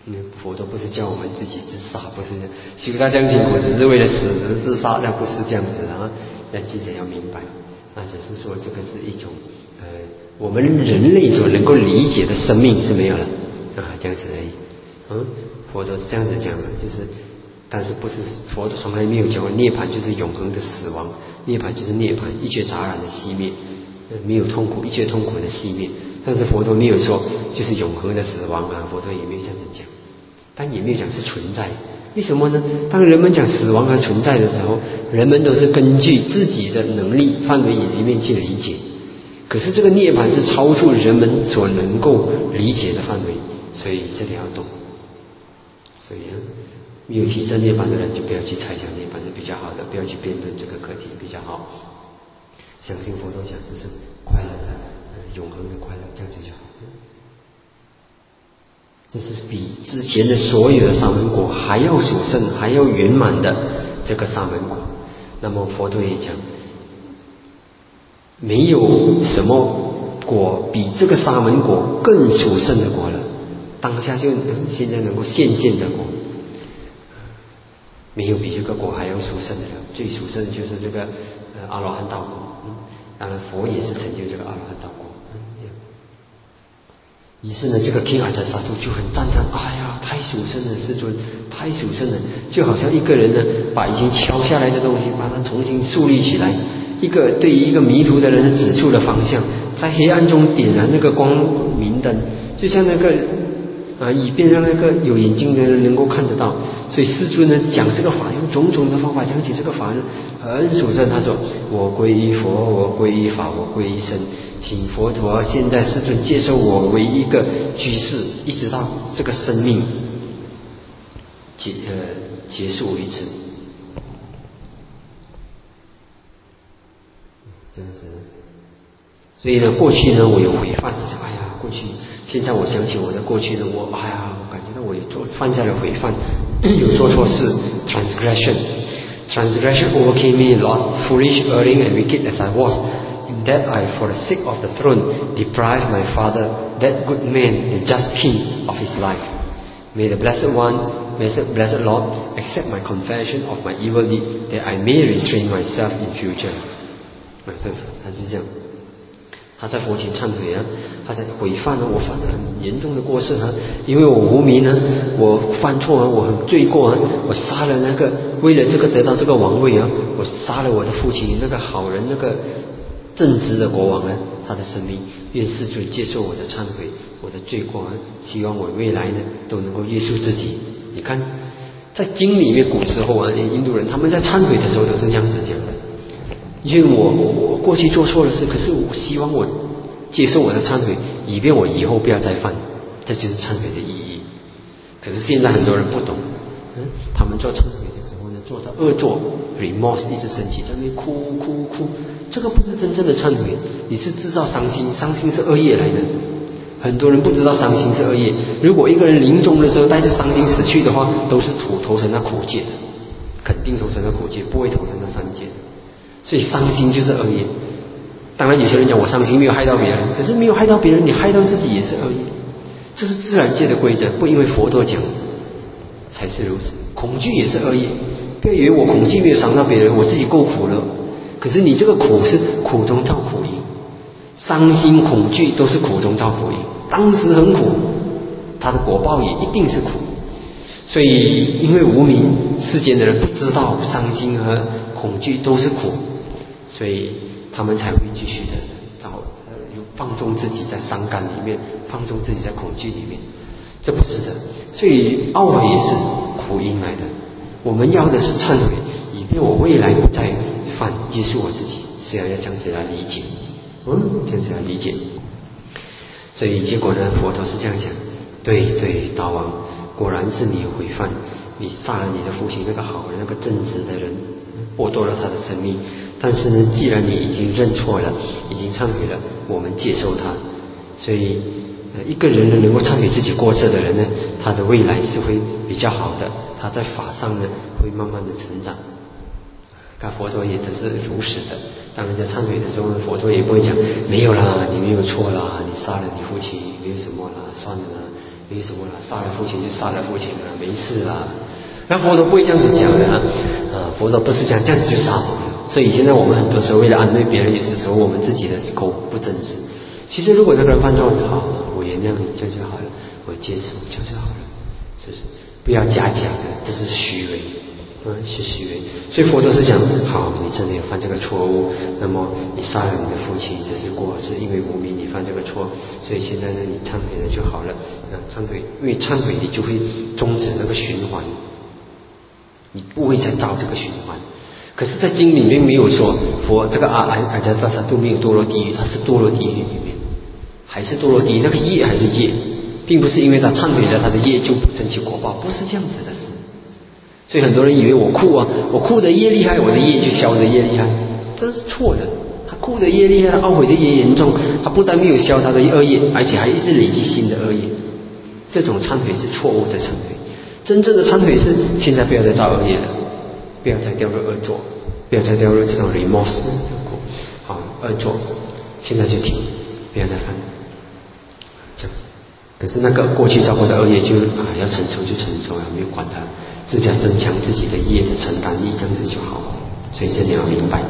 嗯，佛陀不是叫我们自己自杀，不是修到这样辛苦只是为了死而自杀，那不是这样子的啊！要记得要明白，那只是说这个是一种呃我们人类所能够理解的生命是没有了啊，这样子而已。嗯，佛陀是这样子讲的，就是但是不是佛陀从来没有讲过涅槃就是永恒的死亡，涅槃就是涅槃，一切杂染的熄灭，没有痛苦，一切痛苦的熄灭。但是佛陀没有说就是永恒的死亡啊，佛陀也没有这样子讲，但也没有讲是存在。为什么呢？当人们讲死亡和存在的时候，人们都是根据自己的能力范围里面去理解。可是这个涅槃是超出人们所能够理解的范围，所以这里要懂。所以啊，没有提升涅槃的人就不要去猜想涅槃是比较好的，不要去辩论这个课题比较好。相信佛陀讲这是快乐的、呃、永恒的快乐，这样子就好。这是比之前的所有的沙门果还要殊胜、还要圆满的这个沙门果。那么佛陀也讲，没有什么果比这个沙门果更殊胜的果了。当下就、嗯、现在能够现见的果，没有比这个果还要殊胜的了。最殊胜的就是这个呃阿罗汉道果。嗯，当然佛也是成就这个阿罗汉道果。嗯，这样。于是呢，这个 King Ajatasattu 就很赞叹，哎呀，太殊胜了，世尊，太殊胜了！就好像一个人呢，把已经敲下来的东西，把它重新树立起来。一个对于一个迷途的人指出了方向，在黑暗中点燃那个光明灯，就像那个啊，以便让那个有眼睛的人能够看得到。所以世尊呢讲这个法，用种种的方法讲起这个法呢，很殊胜。他说：“我皈依佛，我皈依法，我皈依僧，请佛陀现在世尊接受我为一个居士，一直到这个生命结呃结束为止。”这样子。所以呢，过去呢，我有悔犯，哎呀，过去，现在我想起我的过去呢，我哎呀，我感觉到我有做犯下了悔犯，有做错事 ，transgression，transgression overcame me a lot, foolish, erring, and wicked as I was. In that I, for the sake of the throne, deprived my father, that good man, the just king of his life. May the blessed one, blessed, blessed Lord, accept my confession of my evil deed, that I may restrain myself in future. 啊，这他是这样。他在佛前忏悔啊，他在悔犯呢，我犯了很严重的过失啊，因为我无名呢，我犯错啊，我很罪过啊，我杀了那个为了这个得到这个王位啊，我杀了我的父亲那个好人那个正直的国王啊，他的生命，愿世尊接受我的忏悔，我的罪过啊，希望我未来呢都能够约束自己。你看，在经里面古时候啊，印度人他们在忏悔的时候都是这样子讲的。因为我我过去做错了事，可是我希望我接受我的忏悔，以便我以后不要再犯，这就是忏悔的意义。可是现在很多人不懂，嗯，他们做忏悔的时候呢，做到恶作 remorse 一直生气，在那边哭哭哭，这个不是真正的忏悔，你是制造伤心，伤心是恶业来的。很多人不知道伤心是恶业，如果一个人临终的时候带着伤心死去的话，都是土投身到苦界的，肯定投身到苦界，不会投身到三界的。所以伤心就是恶业。当然有些人讲我伤心没有害到别人，可是没有害到别人，你害到自己也是恶业。这是自然界的规则，不因为佛陀讲才是如此。恐惧也是恶业，不要以为我恐惧没有伤到别人，我自己够苦了。可是你这个苦是苦中造苦因，伤心恐惧都是苦中造苦因，当时很苦，它的果报也一定是苦。所以因为无明世间的人不知道伤心和恐惧都是苦，所以他们才会继续的找呃放纵自己在伤感里面，放纵自己在恐惧里面，这不是的。所以懊悔也是苦因来的。我们要的是忏悔，以便我未来不再犯，约束我自己，是要要这样子来理解，嗯，这样子来理解。所以结果呢，佛陀是这样讲，对对，大王，果然是你悔犯，你杀了你的父亲那个好人，那个正直的人，剥夺了他的生命。但是呢，既然你已经认错了，已经忏悔了，我们接受他。所以，呃，一个人呢能够忏悔自己过失的人呢，他的未来是会比较好的，他在法上呢会慢慢的成长。 看佛陀也都是如实的。当人家忏悔的时候，佛陀也不会讲没有啦，你没有错啦，你杀了你父亲没有什么啦，算了啦，没有什么啦，杀了父亲就杀了父亲了，没事啦。那佛陀不会这样子讲的啊，啊佛陀不是讲这样子就杀我了。所以现在我们很多时候为了安慰别人，有些时候我们自己的口不真实。其实如果那个人犯错，好，我原谅你，这样就好了，我接受，这样就好了，是不是？不要假假的，这是虚伪，嗯，是虚伪。所以佛陀是讲，好，你真的有犯这个错误，那么你杀了你的父亲，只是过是因为无名你犯这个错，所以现在呢，你忏悔了就好了。啊，忏悔，因为忏悔你就会终止那个循环，你不会再造这个循环。可是，在经里面没有说佛这个阿阿阿迦达他都没有堕落地狱，他是堕落地狱里面，还是堕落地狱，那个业还是业，并不是因为他忏悔了他的业就不生起果报，不是这样子的事。所以很多人以为我哭啊，我哭的业厉害，我的业就消的业厉害，这是错的。他哭的业厉害，他懊悔的业严重，他不但没有消他的恶业，而且还一直累积新的恶业。这种忏悔是错误的忏悔，真正的忏悔是现在不要再造恶业了。不要再掉入恶作，不要再掉入这种 remorse 好恶作，现在就停，不要再犯。这样，可是那个过去造过的恶业就啊要承受就承受啊，没有管它，自己要增强自己的业的承担力，这样子就好。所以这你要明白。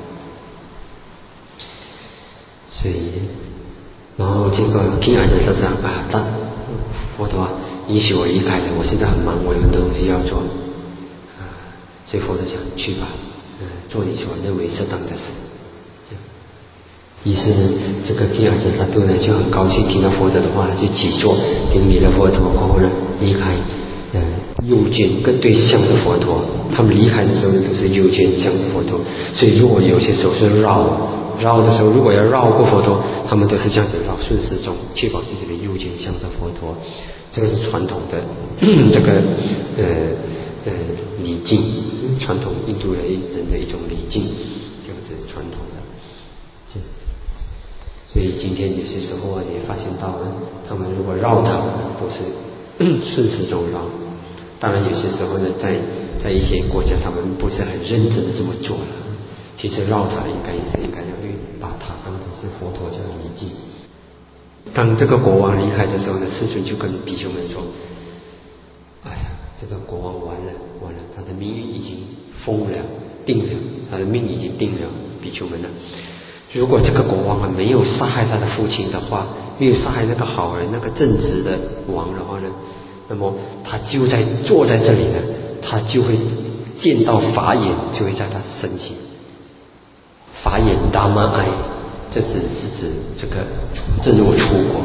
所以，然后这个听完的就这样啊，但佛陀啊，允许我离开了，我现在很忙，我有很多东西要做。所以佛陀讲去吧，呃，做你所认为适当的事。这样，于是呢，这个毗阿遮他都呢就很高兴，听到佛陀的话，就起坐顶礼了佛陀，然后呢离开，呃，右肩跟对向着佛陀。他们离开的时候呢，都是右肩向着佛陀。所以如果有些时候是绕绕的时候，如果要绕过佛陀，他们都是这样子绕，顺时钟，确保自己的右肩向着佛陀。这个是传统的这个呃呃礼敬。传统印度人的一种礼敬，这个是传统的。所以今天有些时候你也发现到呢，他们如果绕塔都是顺时钟绕。当然有些时候呢，在在一些国家他们不是很认真的这么做了。其实绕塔应该也是应该要把塔当成是佛陀这样礼敬。当这个国王离开的时候呢，世尊就跟比丘们说：“哎呀，这个国王完了完了，他的命运已经封了定了，他的命已经定了，比丘们呢，如果这个国王啊没有杀害他的父亲的话，没有杀害那个好人那个正直的王的话呢，那么他就在坐在这里呢，他就会见到法眼，就会在他身前。法眼达玛哀，这是是指这个正如出国。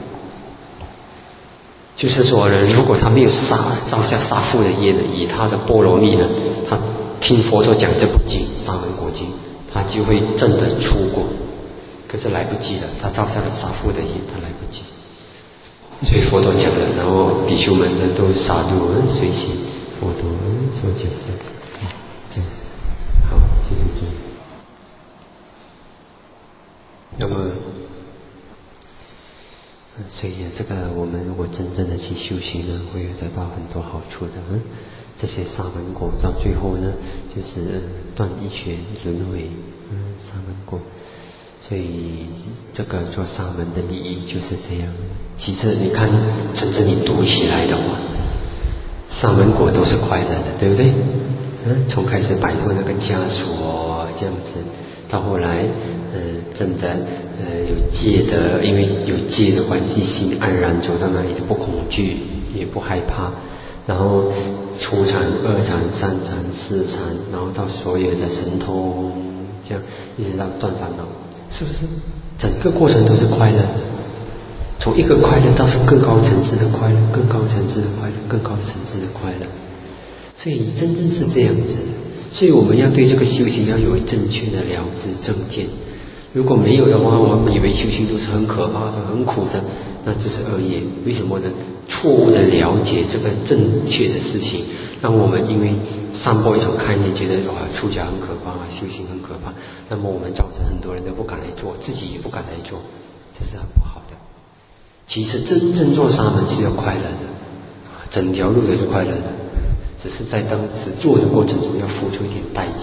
就是说呢，如果他没有杀造下杀父的业呢，以他的波罗蜜呢，他听佛陀讲这部经《沙门果经》，他就会真的出国。可是来不及了，他造下了杀父的业，他来不及。所以佛陀讲了，然后比丘们呢都杀度随行佛陀所讲的，这样好，就是这样。那么。所以这个我们如果真正的去修行呢，会得到很多好处的。嗯，这些沙门果到最后呢，就是断一切轮回。嗯，沙门果。所以这个做沙门的利益就是这样。其实你看，真正你读起来的话，沙门果都是快乐的，对不对？嗯，从开始摆脱那个枷锁这样子，到后来，呃，真的呃有戒的，因为有戒的关系，心安然走到那里，不恐惧，也不害怕。然后初禅、二禅、三禅、四禅，然后到所有的神通，这样一直到断烦恼，是不是？整个过程都是快乐的。从一个快乐到是更高层次的快乐，更高层次的快乐，更高层次的快乐。所以真正是这样子的。所以我们要对这个修行要有正确的了知正见。如果没有的话，我们以为修行都是很可怕的、很苦的，那这是恶业。为什么呢？错误的了解这个正确的事情，让我们因为散播一种概念，觉得哇，出家很可怕啊，修行很可怕，那么我们造成很多人都不敢来做，自己也不敢来做，这是很不好的。其实真正做沙门是要快乐的，整条路都是快乐的，只是在当时做的过程中要付出一点代价，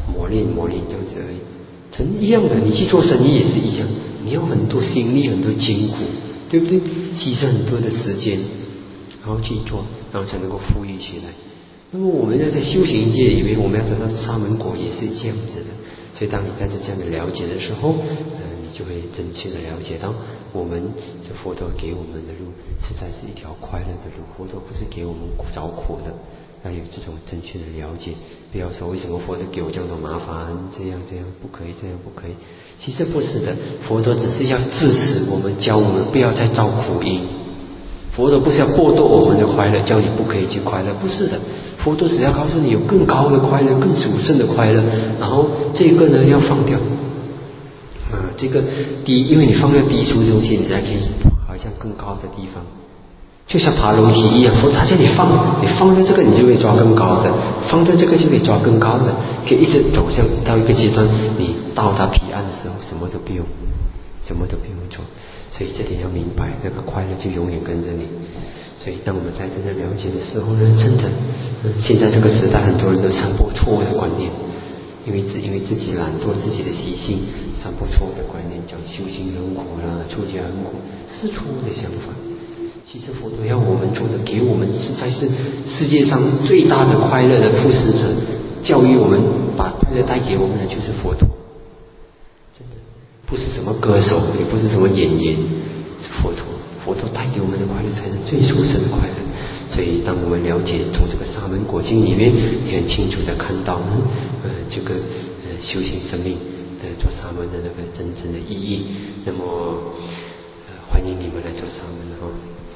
磨练磨练这样子而已。成一样的，你去做生意也是一样，你要很多心力，很多艰苦，对不对？牺牲很多的时间，然后去做，然后才能够富裕起来。那么我们在这修行界里面，我们要得到沙门果也是这样子的。所以当你带着这样的了解的时候，呃，你就会真切的了解到，我们这佛陀给我们的路，实在是一条快乐的路。佛陀不是给我们找苦的，要有这种正确的了解。不要说为什么佛陀给我这样的麻烦，这样这样不可以，这样不可以。其实不是的，佛陀只是要支持我们，教我们不要再造苦因。佛陀不是要剥夺我们的快乐，叫你不可以去快乐，不是的。佛陀只要告诉你有更高的快乐，更殊胜的快乐，然后这个呢要放掉。啊，这个低，因为你放掉低俗的东西，你才可以好像更高的地方。就像爬楼梯一样，佛他叫你放，你放掉这个，你就会抓更高的；放掉这个，就可以抓更高的，可以一直走向到一个阶段，你到达彼岸的时候，什么都不用，什么都不用做。所以这点要明白，那个快乐就永远跟着你。所以当我们在真正了解的时候呢，真的，嗯，现在这个时代很多人都散播错误的观念，因为自因为自己懒惰，自己的习性，散播错误的观念，讲修行很苦啦，出家很苦，这是错误的想法。其实佛陀要我们做的，给我们实在是世界上最大的快乐的护持者，教育我们，把快乐带给我们的就是佛陀。真的不是什么歌手，也不是什么演员，是佛陀。佛陀带给我们的快乐才是最殊胜的快乐。所以当我们了解从这个沙门果经里面，也很清楚的看到呢，呃，这个呃修行生命的做沙门的那个真正的意义。那么，呃，欢迎你们来做沙门哈。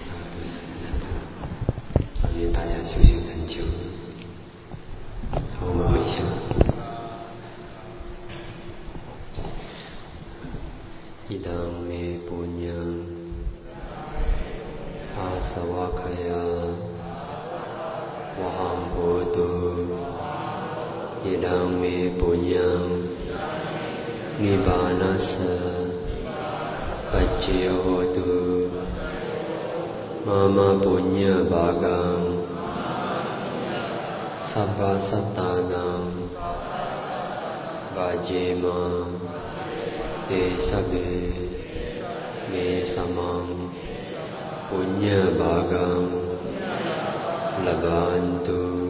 愿大家修行成就。好，我们回向。idang me punyang asavakaya waham hotu idang me punyang nibbanassa paccayo hotu mama punya bhagang sabba sattanam vajjema te sabbe me samang punya bhagang labantu